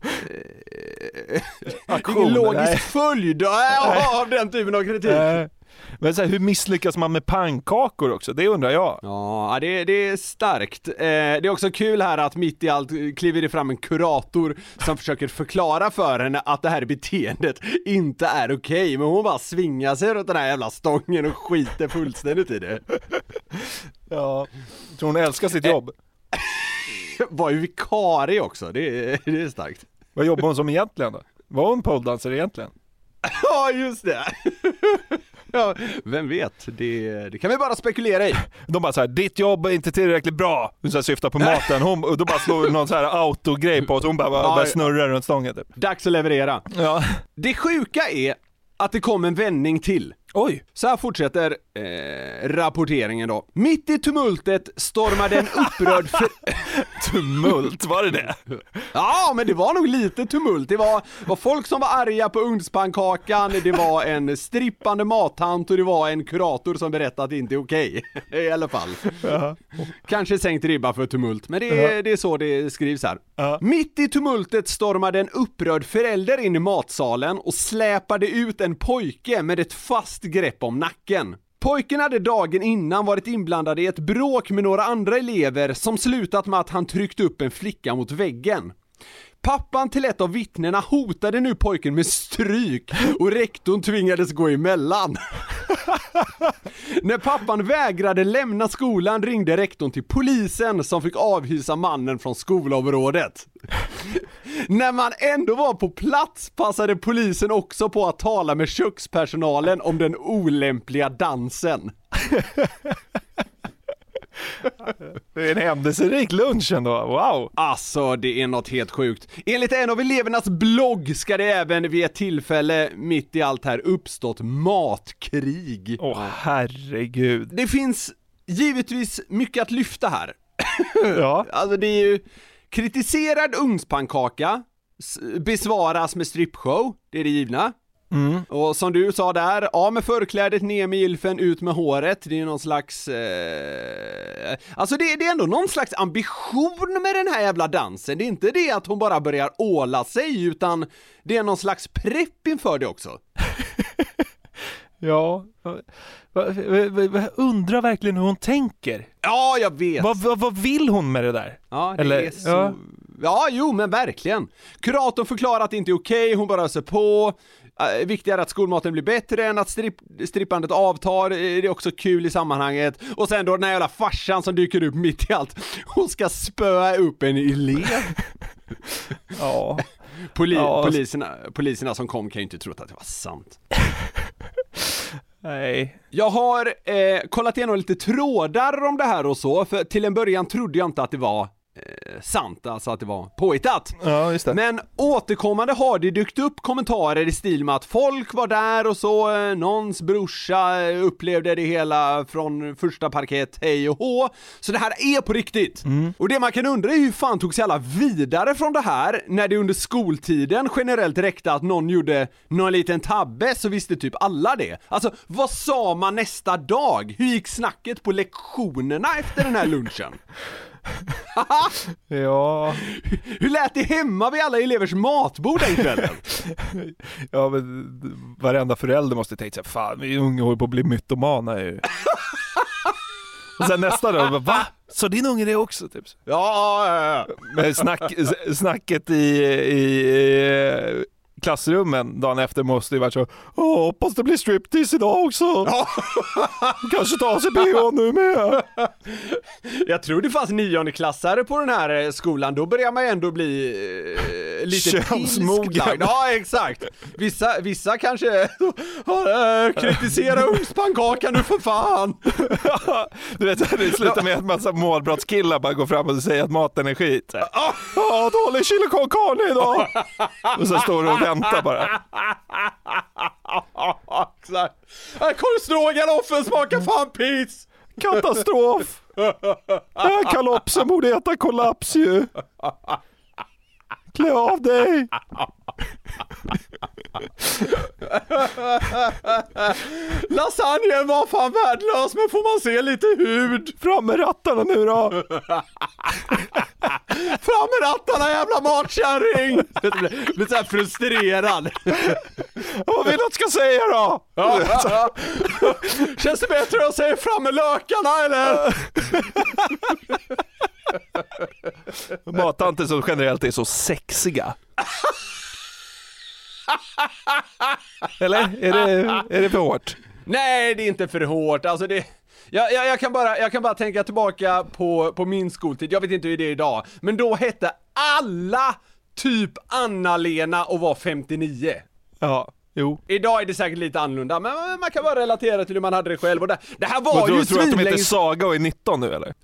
Aktion, ingen logisk nej. följd av den typen av kritik. Nej. Men så här, hur misslyckas man med pannkakor också? Det undrar jag. Ja, det, det är starkt. Eh, det är också kul här att mitt i allt kliver det fram en kurator som försöker förklara för henne att det här beteendet inte är okej. Men hon bara svingar sig runt den här jävla stången och skiter fullständigt i det. Ja, jag tror hon älskar sitt jobb. Var ju vikarie också, det är, det är starkt. Vad jobbar hon som egentligen då? Var hon poledancer egentligen? Ja, just det. Ja, vem vet, det, det kan vi bara spekulera i. De bara så här, ditt jobb är inte tillräckligt bra. Hon så här syftar på maten. Hon, och då bara slår någon så här autogrej på oss. Hon bara, bara, bara snurrar runt stången typ. Dags att leverera. Ja. Det sjuka är att det kom en vändning till. Oj. Så här fortsätter eh, rapporteringen då. Mitt i tumultet stormade en upprörd för... Tumult, var det det? Ja, men det var nog lite tumult. Det var, var folk som var arga på ugnspannkakan, det var en strippande mattant och det var en kurator som berättade att det inte är okej. I alla fall. Uh-huh. Kanske sänkt ribba för tumult, men det, uh-huh. det är så det skrivs här. Uh-huh. Mitt i tumultet stormade en upprörd förälder in i matsalen och släpade ut en pojke med ett fast grepp om nacken. Pojken hade dagen innan varit inblandad i ett bråk med några andra elever som slutat med att han tryckt upp en flicka mot väggen. Pappan till ett av vittnena hotade nu pojken med stryk och rektorn tvingades gå emellan. När pappan vägrade lämna skolan ringde rektorn till polisen som fick avhysa mannen från skolområdet. När man ändå var på plats passade polisen också på att tala med kökspersonalen om den olämpliga dansen. Det är en händelserik lunch ändå, wow. Alltså, det är något helt sjukt. Enligt en av elevernas blogg ska det även vid ett tillfälle mitt i allt här uppstått matkrig. Åh, oh, herregud. Det finns givetvis mycket att lyfta här. Ja. Alltså det är ju kritiserad ugnspannkaka besvaras med stripshow, det är det givna. Mm. Och som du sa där, ja med förklädet, ner med gylfen, ut med håret. Det är någon slags eh... Alltså det, det är ändå någon slags ambition med den här jävla dansen. Det är inte det att hon bara börjar åla sig, utan det är någon slags prepp inför det också. Ja, jag undrar verkligen hur hon tänker. Ja, jag vet. Vad, vad, vad vill hon med det där? Ja, det Eller, är så... Ja. ja, jo, men verkligen. Kuratorn förklarar att det inte är okej, hon bara ser på. Äh, viktigare att skolmaten blir bättre än att stripp, strippandet avtar. Det är också kul i sammanhanget. Och sen då den här jävla farsan som dyker upp mitt i allt. Hon ska spöa upp en elev. Ja. Poli- ja. Poliserna, poliserna som kom kan ju inte tro att det var sant. Nej. Jag har eh, kollat igenom lite trådar om det här och så, för till en början trodde jag inte att det var eh, sant, alltså att det var påhittat. Ja, just det. Men återkommande har det dykt upp kommentarer i stil med att folk var där och så eh, någons brorsa eh, upplevde det hela från första parkett, hej och hå. Så det här är på riktigt. Mm. Och det man kan undra är hur fan tog sig alla vidare från det här när det under skoltiden generellt räckte att någon gjorde någon liten tabbe, så visste typ alla det. Alltså, vad sa man nästa dag? Hur gick snacket på lektionerna efter den här lunchen? Ja. Hur lät det hemma vid alla elevers matbord den kvällen? Ja, men varenda förälder måste tänka sig, fan, vi unga håller på att bli mytomana ju. Och sen nästa dag, va? Så din unge det också? Typ. Ja, ja, ja. Men snack, snacket i, i klassrummen dagen efter måste ju vara så, åh, hoppas det blir striptease idag också. Ja. Kanske ta sig B H nu med. Jag tror det fanns niondeklassare på den här skolan. Då börjar man ju ändå bli eh, lite könsmogen. Ja, exakt. Vissa, vissa kanske äh, kritisera ugnspankakan nu för fan. Du vet, det slutar med att massa målbrottskillar bara går fram och säger att maten är skit. Ja, oh, dålig chili con carne idag. Och så står du och väntar bara. Exakt. Korvstroganoffen smakar fan piss. Katastrof. Den här kalopsen borde äta kollaps ju. Klä av dig. Lasagnen var fan värdelös, men får man se lite hud. Fram med rattarna nu då. Fram med rattarna, jävla matkärring. Jag blir så här frustrerad. Vad vill du ska säga då? Ja, ja. Känns det bättre att säga fram med lökarna eller? Mattanter som generellt är så sexiga. Eller? Är det, är det för hårt? Nej, det är inte för hårt. Alltså det... Jag, jag, jag, kan bara, jag kan bara tänka tillbaka på, på min skoltid. Jag vet inte hur det är idag. Men då hette alla typ Anna-Lena och var femtionio. Ja, jo. Idag är det säkert lite annorlunda, men man kan bara relatera till hur man hade det själv. Och det, det här var men ju tror du att de heter svinlänge... Saga och är nitton nu eller?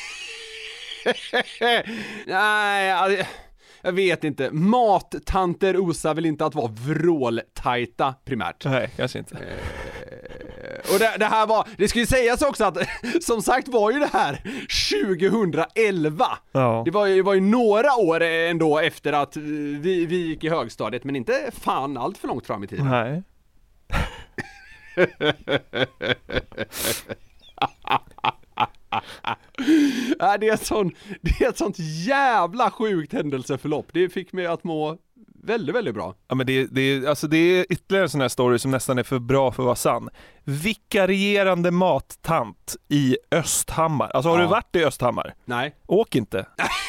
Nej, alltså, jag vet inte. Mattanter osar väl inte att vara vråltajta primärt. Nej, kanske inte. Eh, och det, det här var, det ska ju sägas också att som sagt var ju det här tjugohundraelva. Ja. Det var ju, det var ju några år ändå efter att vi, vi gick i högstadiet, men inte fan allt för långt fram i tiden. Nej. Ja, det är ett sånt, det är ett sånt jävla sjukt händelseförlopp. Det fick mig att må väldigt, väldigt bra. Ja, men det, det, alltså det är ytterligare en sån här story som nästan är för bra för att vara sann. Vikarierande mattant i Östhammar. Alltså har ja. du varit i Östhammar? Nej. Åk inte.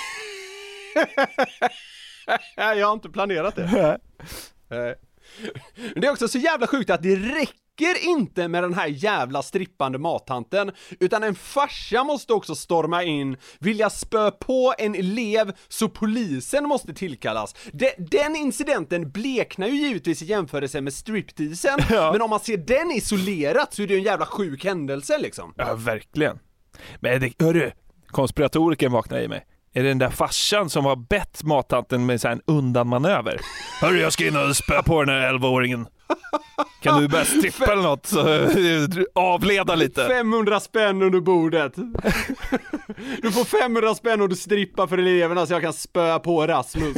Jag har inte planerat det. Men det är också så jävla sjukt att det räcker inte med den här jävla strippande mattanten, utan en farsa måste också storma in, vilja spö på en elev så polisen måste tillkallas. De, den incidenten bleknar ju givetvis i jämförelse med stripteasen, ja. Men om man ser den isolerat så är det ju en jävla sjuk händelse liksom. Ja, verkligen. Men det, hörru, konspiratoriken vaknar i mig. Är det den där farsan som har bett mattanten med en undanmanöver? Hörru, jag ska in och spö på den här elvaåringen. Kan du börja strippa eller något så avleda lite? femhundra spänn under bordet. Du får femhundra spänn och du strippar för eleverna så jag kan spöa på Rasmus.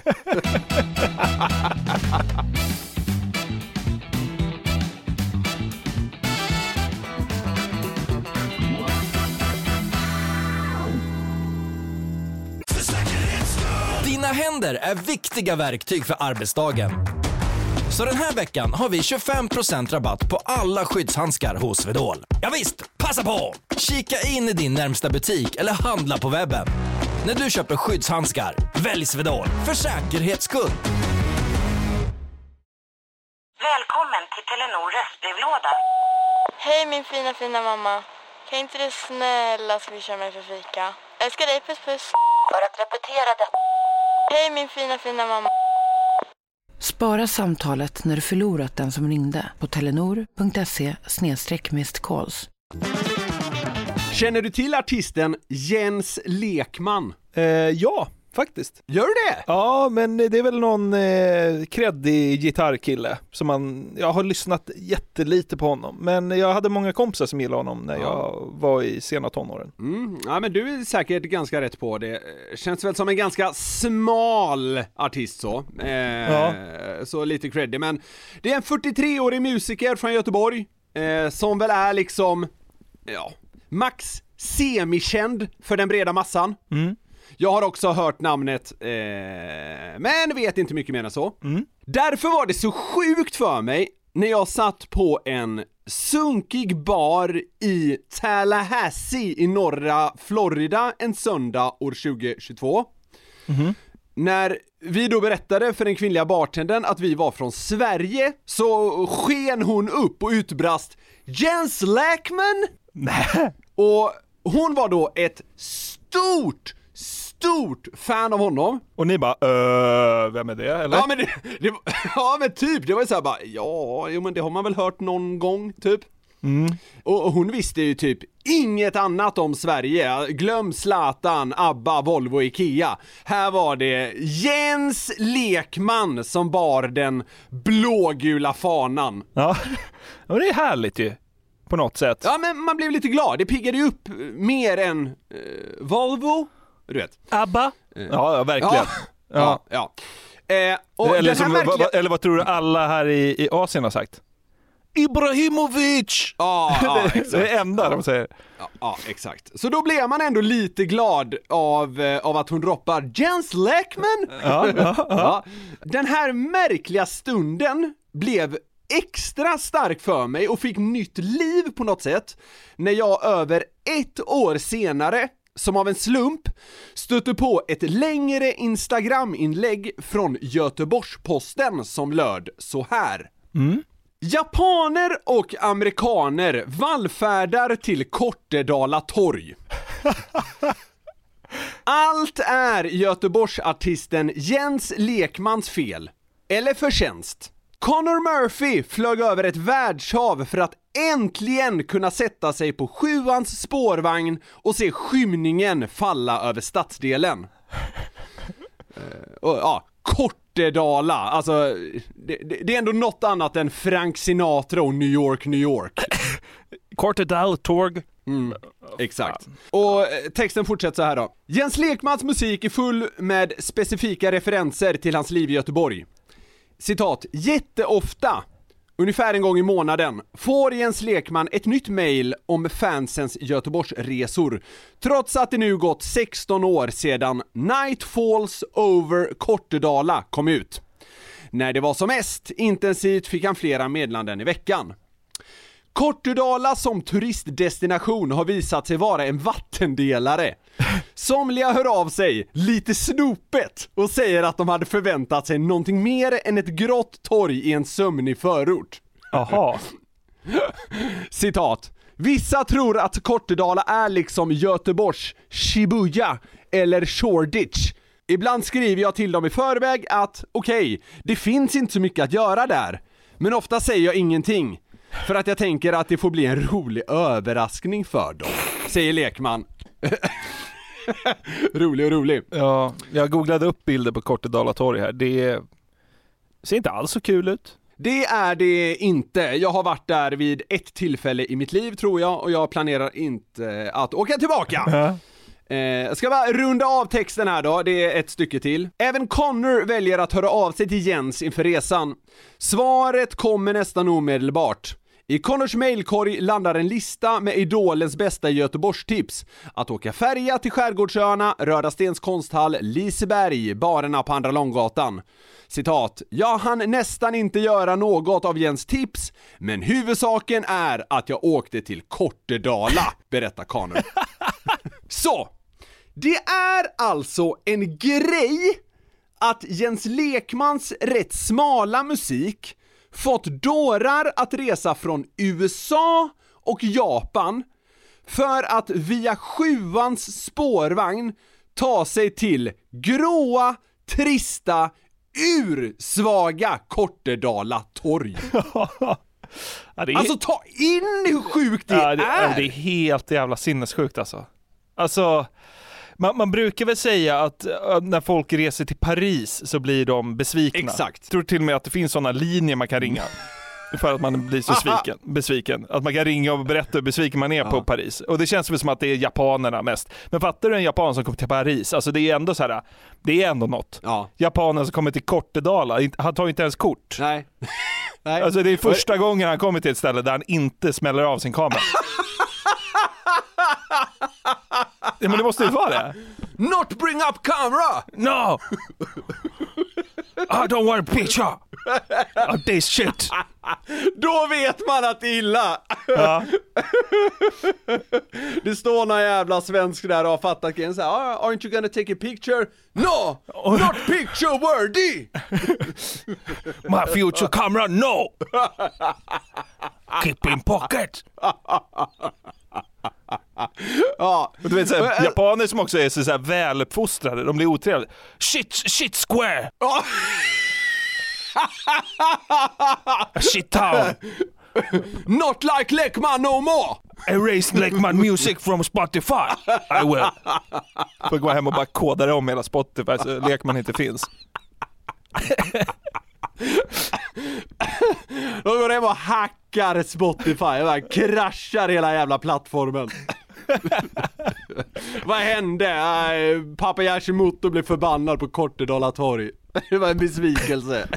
Dina händer är viktiga verktyg för arbetsdagen. Så den här veckan har vi tjugofem procent rabatt på alla skyddshandskar hos Swedol. Ja visst, passa på! Kika in i din närmsta butik eller handla på webben. När du köper skyddshandskar, välj Swedol för säkerhets skull. Välkommen till Telenor röstbrevlåda. Hej min fina fina mamma. Kan inte du snälla swisha mig för fika? Älskar dig, puss puss. För att repetera det. Hej min fina fina mamma. Spara samtalet när du förlorat den som ringde på telenor.se snedstreck missed calls. Känner du till artisten Jens Lekman? Eh, ja, faktiskt. Gör du det? Ja, men det är väl någon eh, kreddig gitarrkille som man, jag har lyssnat jättelite på honom, men jag hade många kompisar som gillade honom när ja. jag var i sena tonåren. Mm. Ja, men du är säkert ganska rätt på det. Känns väl som en ganska smal artist så. Eh, ja. Så lite creddig, men det är en fyrtiotre-årig musiker från Göteborg eh, som väl är liksom, ja, max semikänd för den breda massan. Mm. Jag har också hört namnet, eh, men vet inte mycket mer än så. Mm. Därför var det så sjukt för mig när jag satt på en sunkig bar i Tallahassee i norra Florida en söndag år tjugohundratjugotvå. Mm. När vi då berättade för den kvinnliga bartendern att vi var från Sverige, så sken hon upp och utbrast Jens Lekman. Nej. Och hon var då ett stort stort fan av honom. Och ni bara, öh, vem är det, eller? Ja, men det, det ja, men typ, det var ju såhär bara, ja, jo, men det har man väl hört någon gång, typ. Mm. Och, och hon visste ju typ inget annat om Sverige. Glöm Zlatan, ABBA, Volvo, Ikea. Här var det Jens Lekman som bar den blågula fanan. Ja, och det är härligt ju. På något sätt. Ja, men man blev lite glad. Det piggade ju upp mer än eh, Volvo. Du vet. ABBA? Ja, ja, verkligen. Ja, ja, ja. Eh, och eller, den här som, verkligen... va, eller vad tror du alla här i, i Asien har sagt? Ibrahimovic! Ja, ja, det, exakt. det är enda ja. de säger. Ja, ja, exakt. Så då blev man ändå lite glad av, eh, av att hon droppar Jens Lekman. Ja, ja, ja. Ja. Den här märkliga stunden blev extra stark för mig och fick nytt liv på något sätt när jag över ett år senare, som av en slump, stötte på ett längre Instagram-inlägg från Göteborgs-Posten som löd så här. Mm. Japaner och amerikaner vallfärdar till Kortedala torg. Allt är Göteborgsartisten Jens Lekmans fel, eller förtjänst. Connor Murphy flög över ett världshav för att äntligen kunna sätta sig på sjuans spårvagn och se skymningen falla över stadsdelen. uh, och, ja, Kortedala, alltså det, det, det är ändå något annat än Frank Sinatra och New York, New York. Kortedala torg. Mm, exakt. Och texten fortsätter så här då. Jens Lekmans musik är full med specifika referenser till hans liv i Göteborg. Citat, jätteofta, ungefär en gång i månaden, får Jens Lekman ett nytt mejl om fansens Göteborgsresor, trots att det nu gått sexton år sedan Night Falls Over Kortedala kom ut. När det var som mest intensivt fick han flera meddelanden i veckan. Kortedala som turistdestination har visat sig vara en vattendelare. Somliga hör av sig lite snopet och säger att de hade förväntat sig någonting mer än ett grått torg i en sömnig förort. Aha. Citat. Vissa tror att Kortedala är liksom Göteborgs Shibuya eller Shoreditch. Ibland skriver jag till dem i förväg att okej, okay, det finns inte så mycket att göra där. Men ofta säger jag ingenting. För att jag tänker att det får bli en rolig överraskning för dem, säger Lekman. Rolig och rolig. Ja, jag googlade upp bilder på Kortedala torg här. Det ser inte alls så kul ut. Det är det inte. Jag har varit där vid ett tillfälle i mitt liv, tror jag, och jag planerar inte att åka tillbaka. Ja. Eh, ska bara runda av texten här då, det är ett stycke till. Även Connor väljer att höra av sig till Jens inför resan. Svaret kommer nästan omedelbart. I Connors mailkorg landar en lista med idolens bästa Göteborgstips. Att åka färja till Skärgårdsöarna, Röda Stens konsthall, Liseberg, barerna på Andra Långgatan. Citat, jag hann nästan inte göra något av Jens tips, men huvudsaken är att jag åkte till Kortedala, berättar Connor. Så, det är alltså en grej att Jens Lekmans rätt smala musik fått dårar att resa från U S A och Japan för att via sjuans spårvagn ta sig till gråa, trista, ursvaga Kortedala torg. Ja, det är... Alltså ta in hur sjukt det, ja, det är! Det är helt jävla sinnessjukt alltså. Alltså, Man, man brukar väl säga att uh, när folk reser till Paris så blir de besvikna. Exakt. Jag tror till och med att det finns sådana linjer man kan ringa. För att man blir så sviken, besviken. Att man kan ringa och berätta hur besviken man är ja. på Paris. Och det känns väl som att det är japanerna mest. Men fattar du en japan som kommer till Paris? Alltså det är ändå så här, det är ändå något. Ja. Japanen som kommer till Kortedala, han tar ju inte ens kort. Nej. Nej. Alltså det är första gången han kommer till ett ställe där han inte smäller av sin kamera. Ja, men det måste ju vara det. Not bring up camera! No! I don't want a picture of this shit. Då vet man att det är illa. Ja. Det står någon jävla svensk där och har fattat grejen så här, aren't you gonna take a picture? No! Not picture worthy! My future camera, no! Keep in pocket. Ja. Och du vet såhär, japaner som också är så såhär väluppfostrade, de blir otrevliga. Shit, shit square! Shit town! Not like Lekman no more! Erase Lekman music from Spotify! I will. Får gå hem och bara koda det om hela Spotify så Lekman inte finns. De går hem och hackar Spotify och bara kraschar hela jävla plattformen. Vad hände? Äh, Pappa Yashimoto blev förbannad på Kortedala torg. Det var en besvikelse.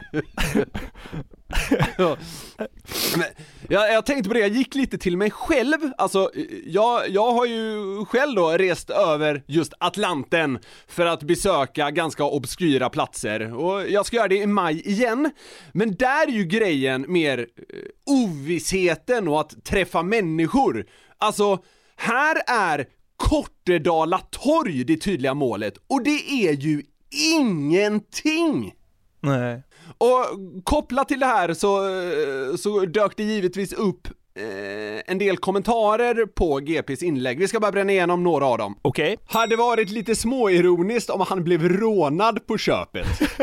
Ja. Men jag, jag tänkte på det, jag gick lite till mig själv. Alltså, jag, jag har ju själv då rest över just Atlanten för att besöka ganska obskyra platser. Och jag ska göra det i maj igen. Men där är ju grejen mer ovissheten och att träffa människor. Alltså, här är Kortedala torg det tydliga målet. Och det är ju ingenting. Nej. Och kopplat till det här så, så dök det givetvis upp eh, en del kommentarer på G P:s inlägg. Vi ska bara bränna igenom några av dem. Okej. Okay. Hade varit lite småironiskt om han blev rånad på köpet.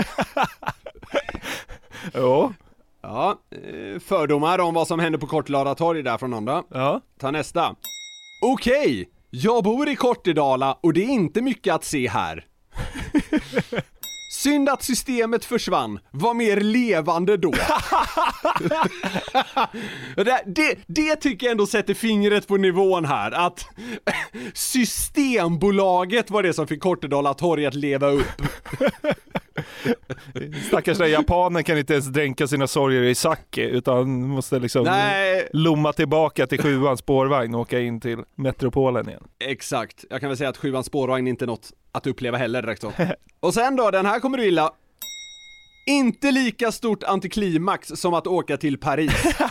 Ja. Ja, fördomar om vad som händer på Kortedala torg där från någon då. Ja. Ta nästa. Okej, okay, jag bor i Kortedala och det är inte mycket att se här. Synd att systemet försvann. Var mer levande då. det, det, det tycker jag ändå sätter fingret på nivån här. Att Systembolaget var det som fick Kortedala torg att leva upp. Stackars där japanen kan inte ens dränka sina sorger i sake utan måste liksom Nej. lomma tillbaka till sjuan spårvagn och åka in till metropolen igen. Exakt, jag kan väl säga att sjuan spårvagn är inte något att uppleva heller direkt så. Och sen då, den här kommer du gilla. Inte lika stort antiklimax som att åka till Paris.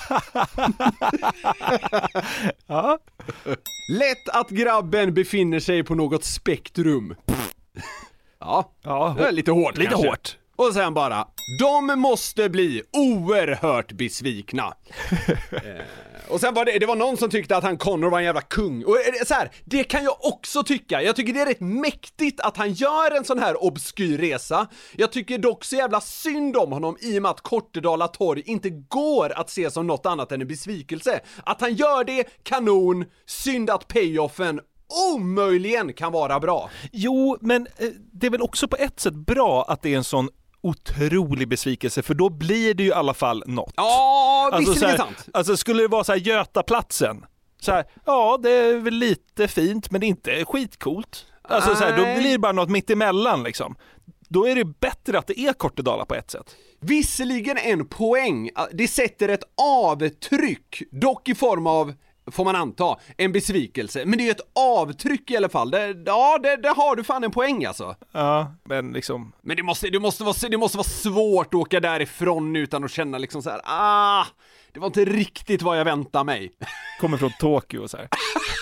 Ja. Lätt att grabben befinner sig på något spektrum. Ja, ja. Det är lite hårt Lite kanske. hårt. Och sen bara, de måste bli oerhört besvikna. eh, och sen var det, det var någon som tyckte att han Connor var en jävla kung. Och så här, det kan jag också tycka. Jag tycker det är rätt mäktigt att han gör en sån här obskyr resa. Jag tycker dock så jävla synd om honom i och med att Kortedala torg inte går att se som något annat än en besvikelse. Att han gör det, kanon, synd att payoffen omöjligen kan vara bra. Jo, men eh, det är väl också på ett sätt bra att det är en sån otrolig besvikelse, för då blir det ju i alla fall något. Ja, alltså, visst är det sant. Alltså skulle det vara så här Götaplatsen, så här, ja det är väl lite fint men det är inte skitcoolt. Alltså så här, då blir det bara något mitt emellan liksom. Då är det bättre att det är Kortedala på ett sätt. Visserligen en poäng, det sätter ett avtryck, dock i form av, får man anta, en besvikelse. Men det är ju ett avtryck i alla fall. Det, ja, det, det har du fan en poäng alltså. Ja, men liksom... Men det måste, det, måste vara, det måste vara svårt att åka därifrån utan att känna liksom så här: ah, det var inte riktigt vad jag väntade mig. Kommer från Tokyo och så här.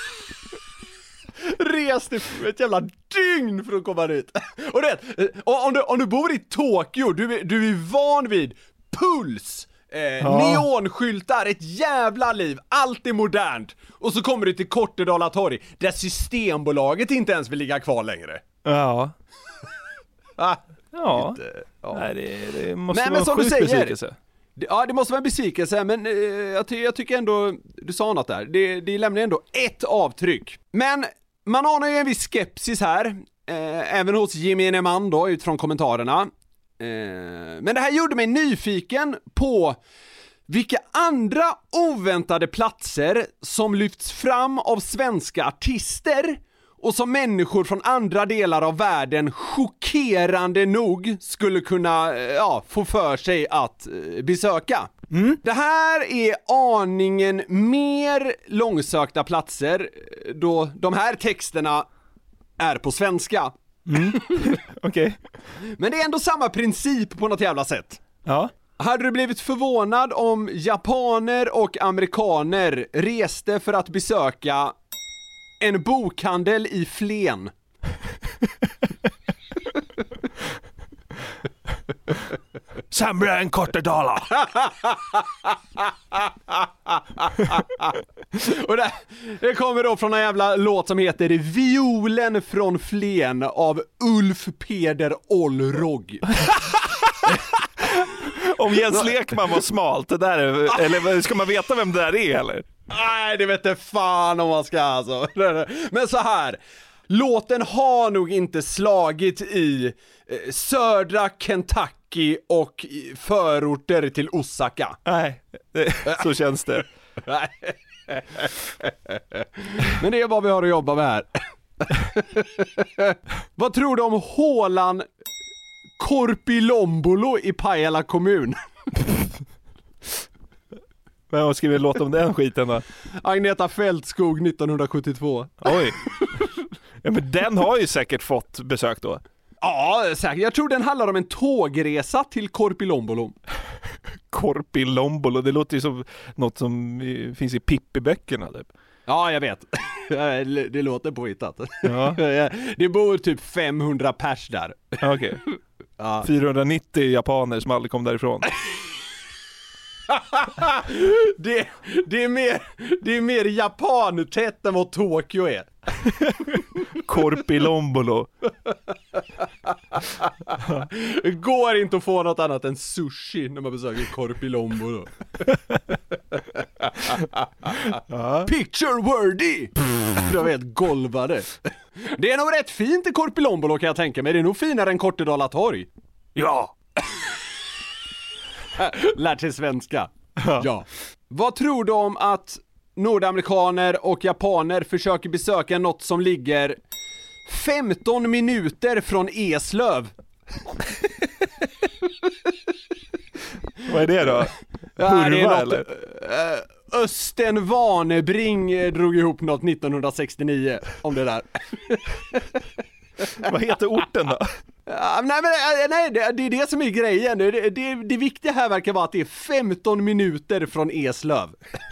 Reste ett jävla dygn för att komma dit. Och det, om du, om du bor i Tokyo, du, du är van vid puls, Eh, ja. neonskyltar, ett jävla liv, allt är modernt. Och så kommer du till Kortedala torg där Systembolaget inte ens vill ligga kvar längre. Ja. ah, ja. Inte, ja. Nej, det, det måste Nej, vara men som en du sjuk säger, besvikelse. Det, ja, det måste vara en besvikelse, men eh, jag, ty- jag tycker ändå, du sa något där, det, det lämnar ändå ett avtryck. Men man anar ju en viss skepsis här. eh, även hos gemene man då, utifrån kommentarerna. Eh, men det här gjorde mig nyfiken på vilka andra oväntade platser som lyfts fram av svenska artister och som människor från andra delar av världen chockerande nog skulle kunna ja, få för sig att eh, besöka. Mm. Det här är aningen mer långsökta platser då de här texterna är på svenska. Mm. Okej. Okay. Men det är ändå samma princip på något jävla sätt. Ja. Hade du blivit förvånad om japaner och amerikaner reste för att besöka en bokhandel i Flen? Sämre än Kortedala. Och det, det kommer då från en jävla låt som heter Violen från Flen av Ulf Peder Olrog. Om Jens Lekman var smalt, det där är, eller ska man veta vem det där är eller? Nej, det vet inte fan om man ska alltså. Men så här, låten har nog inte slagit i eh, södra Kentucky och i förorter till Osaka. Nej, det, så känns det. Men det är vad vi har att jobba med här. Vad tror du om hålan Korpilombolo i Pajala kommun? Vem har skrivit låt om den skiten då? Agneta Fältskog nittonhundrasjuttiotvå. Oj. Ja, men den har ju säkert fått besök då. Ja, säkert. Jag tror den handlar om en tågresa till Korpilombolo. Korpilombolo, det låter ju som något som finns i Pippi-böckerna typ. Ja, jag vet. Det låter påhittat. Ja. Det bor typ femhundra pers där. Okej. Okay. Ja. fyrahundranittio japaner som aldrig kom därifrån. det, det, är mer, det är mer japantätt än vad Tokyo är. Korpilombolo. Det går inte att få något annat än sushi när man besöker Korpilombolo. Ja. Picture worthy. Jag vet, golvade. Det är nog rätt fint i Korpilombolo kan jag tänka mig. Det är nog finare än Kortedala torg. Ja. Lärt sig svenska. Ja. Ja. Vad tror du om att nordamerikaner och japaner försöker besöka något som ligger femton minuter från Eslöv? Vad är det då? Ja, det är något, eller? Östen Warnerbring drog ihop något nittonhundrasextionio om det där. Vad heter orten då? Ja, nej, men, nej det, det är det som är grejen. Det, det, det viktiga här verkar vara att det är femton minuter från Eslöv.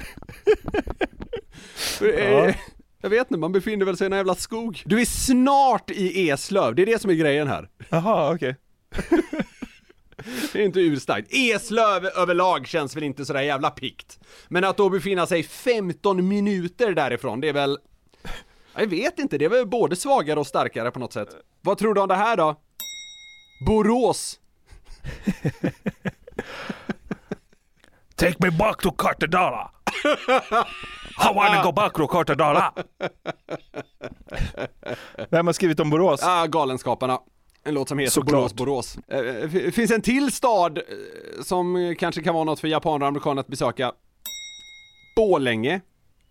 Ja. Jag vet inte, man befinner väl sig i en jävla skog. Du är snart i Eslöv, det är det som är grejen här. Jaha, okej. Okay. Det är inte urstarkt. Eslöv överlag känns väl inte sådär jävla pikt. Men att då befinna sig femton minuter därifrån, det är väl... Jag vet inte, det är väl både svagare och starkare på något sätt. Vad tror du om det här då? Borås. Take me back to Kortedala. I wanna go back to Kortedala. Vem har skrivit om Borås? Ja, Galenskaparna. En låt som heter Såklart. Borås, Borås. Det finns en till stad som kanske kan vara något för japaner och amerikaner att besöka. Borlänge.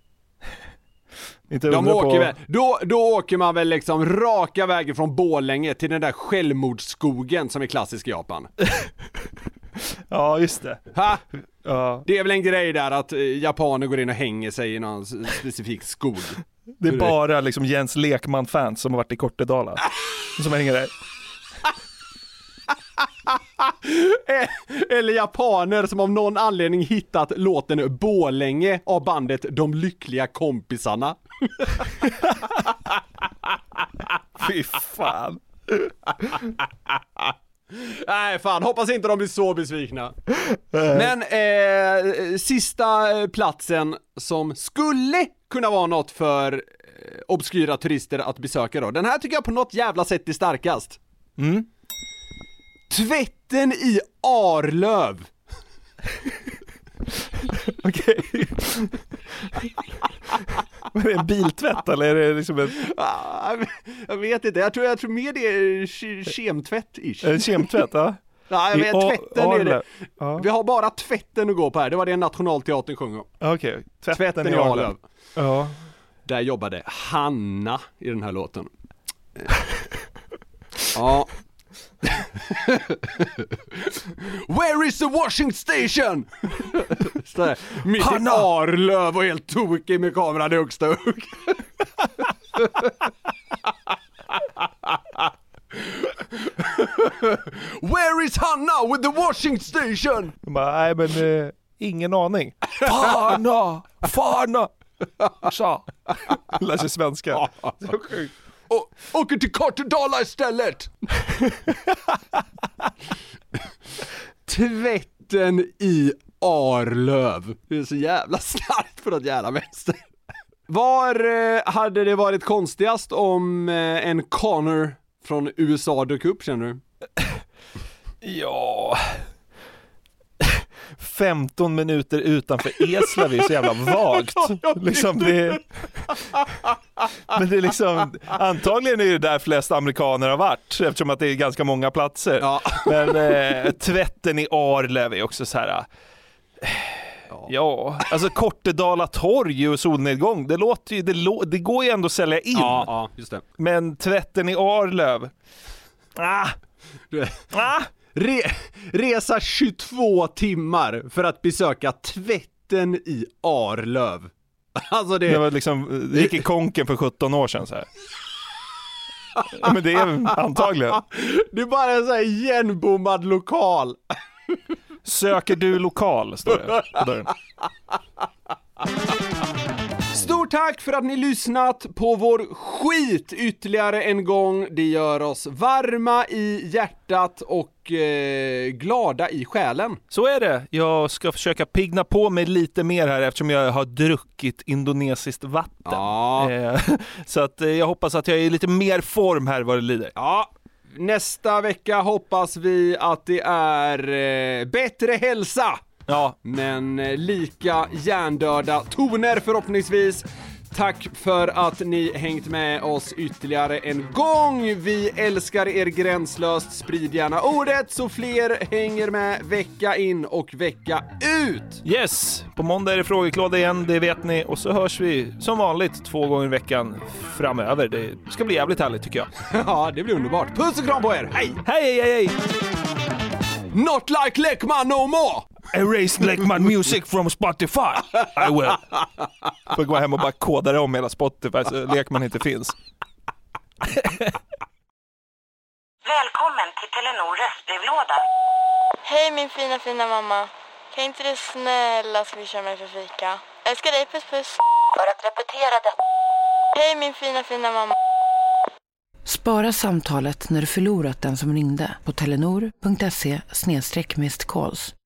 Inte De åker på... väl, då, då åker man väl liksom raka vägen från Borlänge till den där självmordsskogen som är klassisk i Japan. Ja, just det. Ha? Ja. Det är väl en grej där att japaner går in och hänger sig i någon specifik skog. Det är bara liksom Jens Lekman-fans som har varit i Kortedala som hänger där. Eller japaner som av någon anledning hittat låten Borlänge av bandet De Lyckliga Kompisarna. Fy fan. Nej fan, hoppas inte de blir så besvikna. Men eh, sista platsen som skulle kunna vara något för eh, obskyra turister att besöka då. Den här tycker jag på något jävla sätt är starkast. Mm. Tvätten i Arlöv. Okej. Är det en biltvätt eller är det liksom en... Jag vet inte, jag tror, jag tror mer det är kemtvätt-ish. En kemtvätt, ja. Ja, jag vet, I tvätten är det. Ja. Vi har bara tvätten att gå på här. Det var det Nationalteatern sjöng om. Okej, okay. tvätten, tvätten i i Arlöv. Ja. Där jobbade Hanna i den här låten. Ja. Where is the washing station? Mitt i Arlöv och helt tokig med kameran i högsta hugg. Where is Hanna with the washing station? Nej men eh, ingen aning. Fana, fana. Så. Lär sig svenska. Så sjukt. Och åker till Kortedala istället. Tvätten i Arlöv. Det är så jävla starkt för att jävla vänster. Var eh, hade det varit konstigast om eh, en Connor från U S A dök upp, känner du? Ja... femton minuter utanför Eslöv är så jävla vagt. Liksom det... Men det är liksom... Antagligen är det där flest amerikaner har varit, eftersom att det är ganska många platser. Ja. Men eh, tvätten i Arlöv är också så här... Ja, ja. Alltså Kortedala torg och solnedgång, det låter ju, det, lå, det går ju ändå att sälja in. Ja, ja, just det. Men tvätten i Arlöv... Ah! Ah! Re, resa tjugotvå timmar för att besöka tvätten i Arlöv. Alltså det... Det var liksom, det gick i konken för sjutton år sedan så här. Men det är antagligen. Det är bara en så här igenbommad lokal. Söker du lokal, står det på dörren. Stort tack för att ni lyssnat på vår skit ytterligare en gång. Det gör oss varma i hjärtat och eh, glada i själen. Så är det. Jag ska försöka pigna på mig lite mer här eftersom jag har druckit indonesiskt vatten. Ja. Eh, så att eh, jag hoppas att jag är i lite mer form här vad det lider. Ja. Nästa vecka hoppas vi att det är eh, bättre hälsa. Ja. Men lika hjärndöda toner förhoppningsvis. Tack för att ni hängt med oss ytterligare en gång. Vi älskar er gränslöst. Sprid gärna ordet så fler hänger med vecka in och vecka ut. Yes, på måndag är det frågeklåda igen, det vet ni. Och så hörs vi som vanligt två gånger i veckan framöver. Det ska bli jävligt härligt tycker jag. Ja, det blir underbart. Puss och kram på er. Hej! Hej, hej, hej! Not like Lekman no more! Erase Lekman music from Spotify. I will. Får gå hem och bara koda det om hela Spotify så Lekman inte finns. Välkommen till Telenor röstbrevlåda. Hej min fina fina mamma. Kan inte du snälla swisha mig för fika? Älskar dig, puss puss. För att repetera det. Hej min fina fina mamma. Spara samtalet när du förlorat den som ringde på telenor punkt se slash missed calls.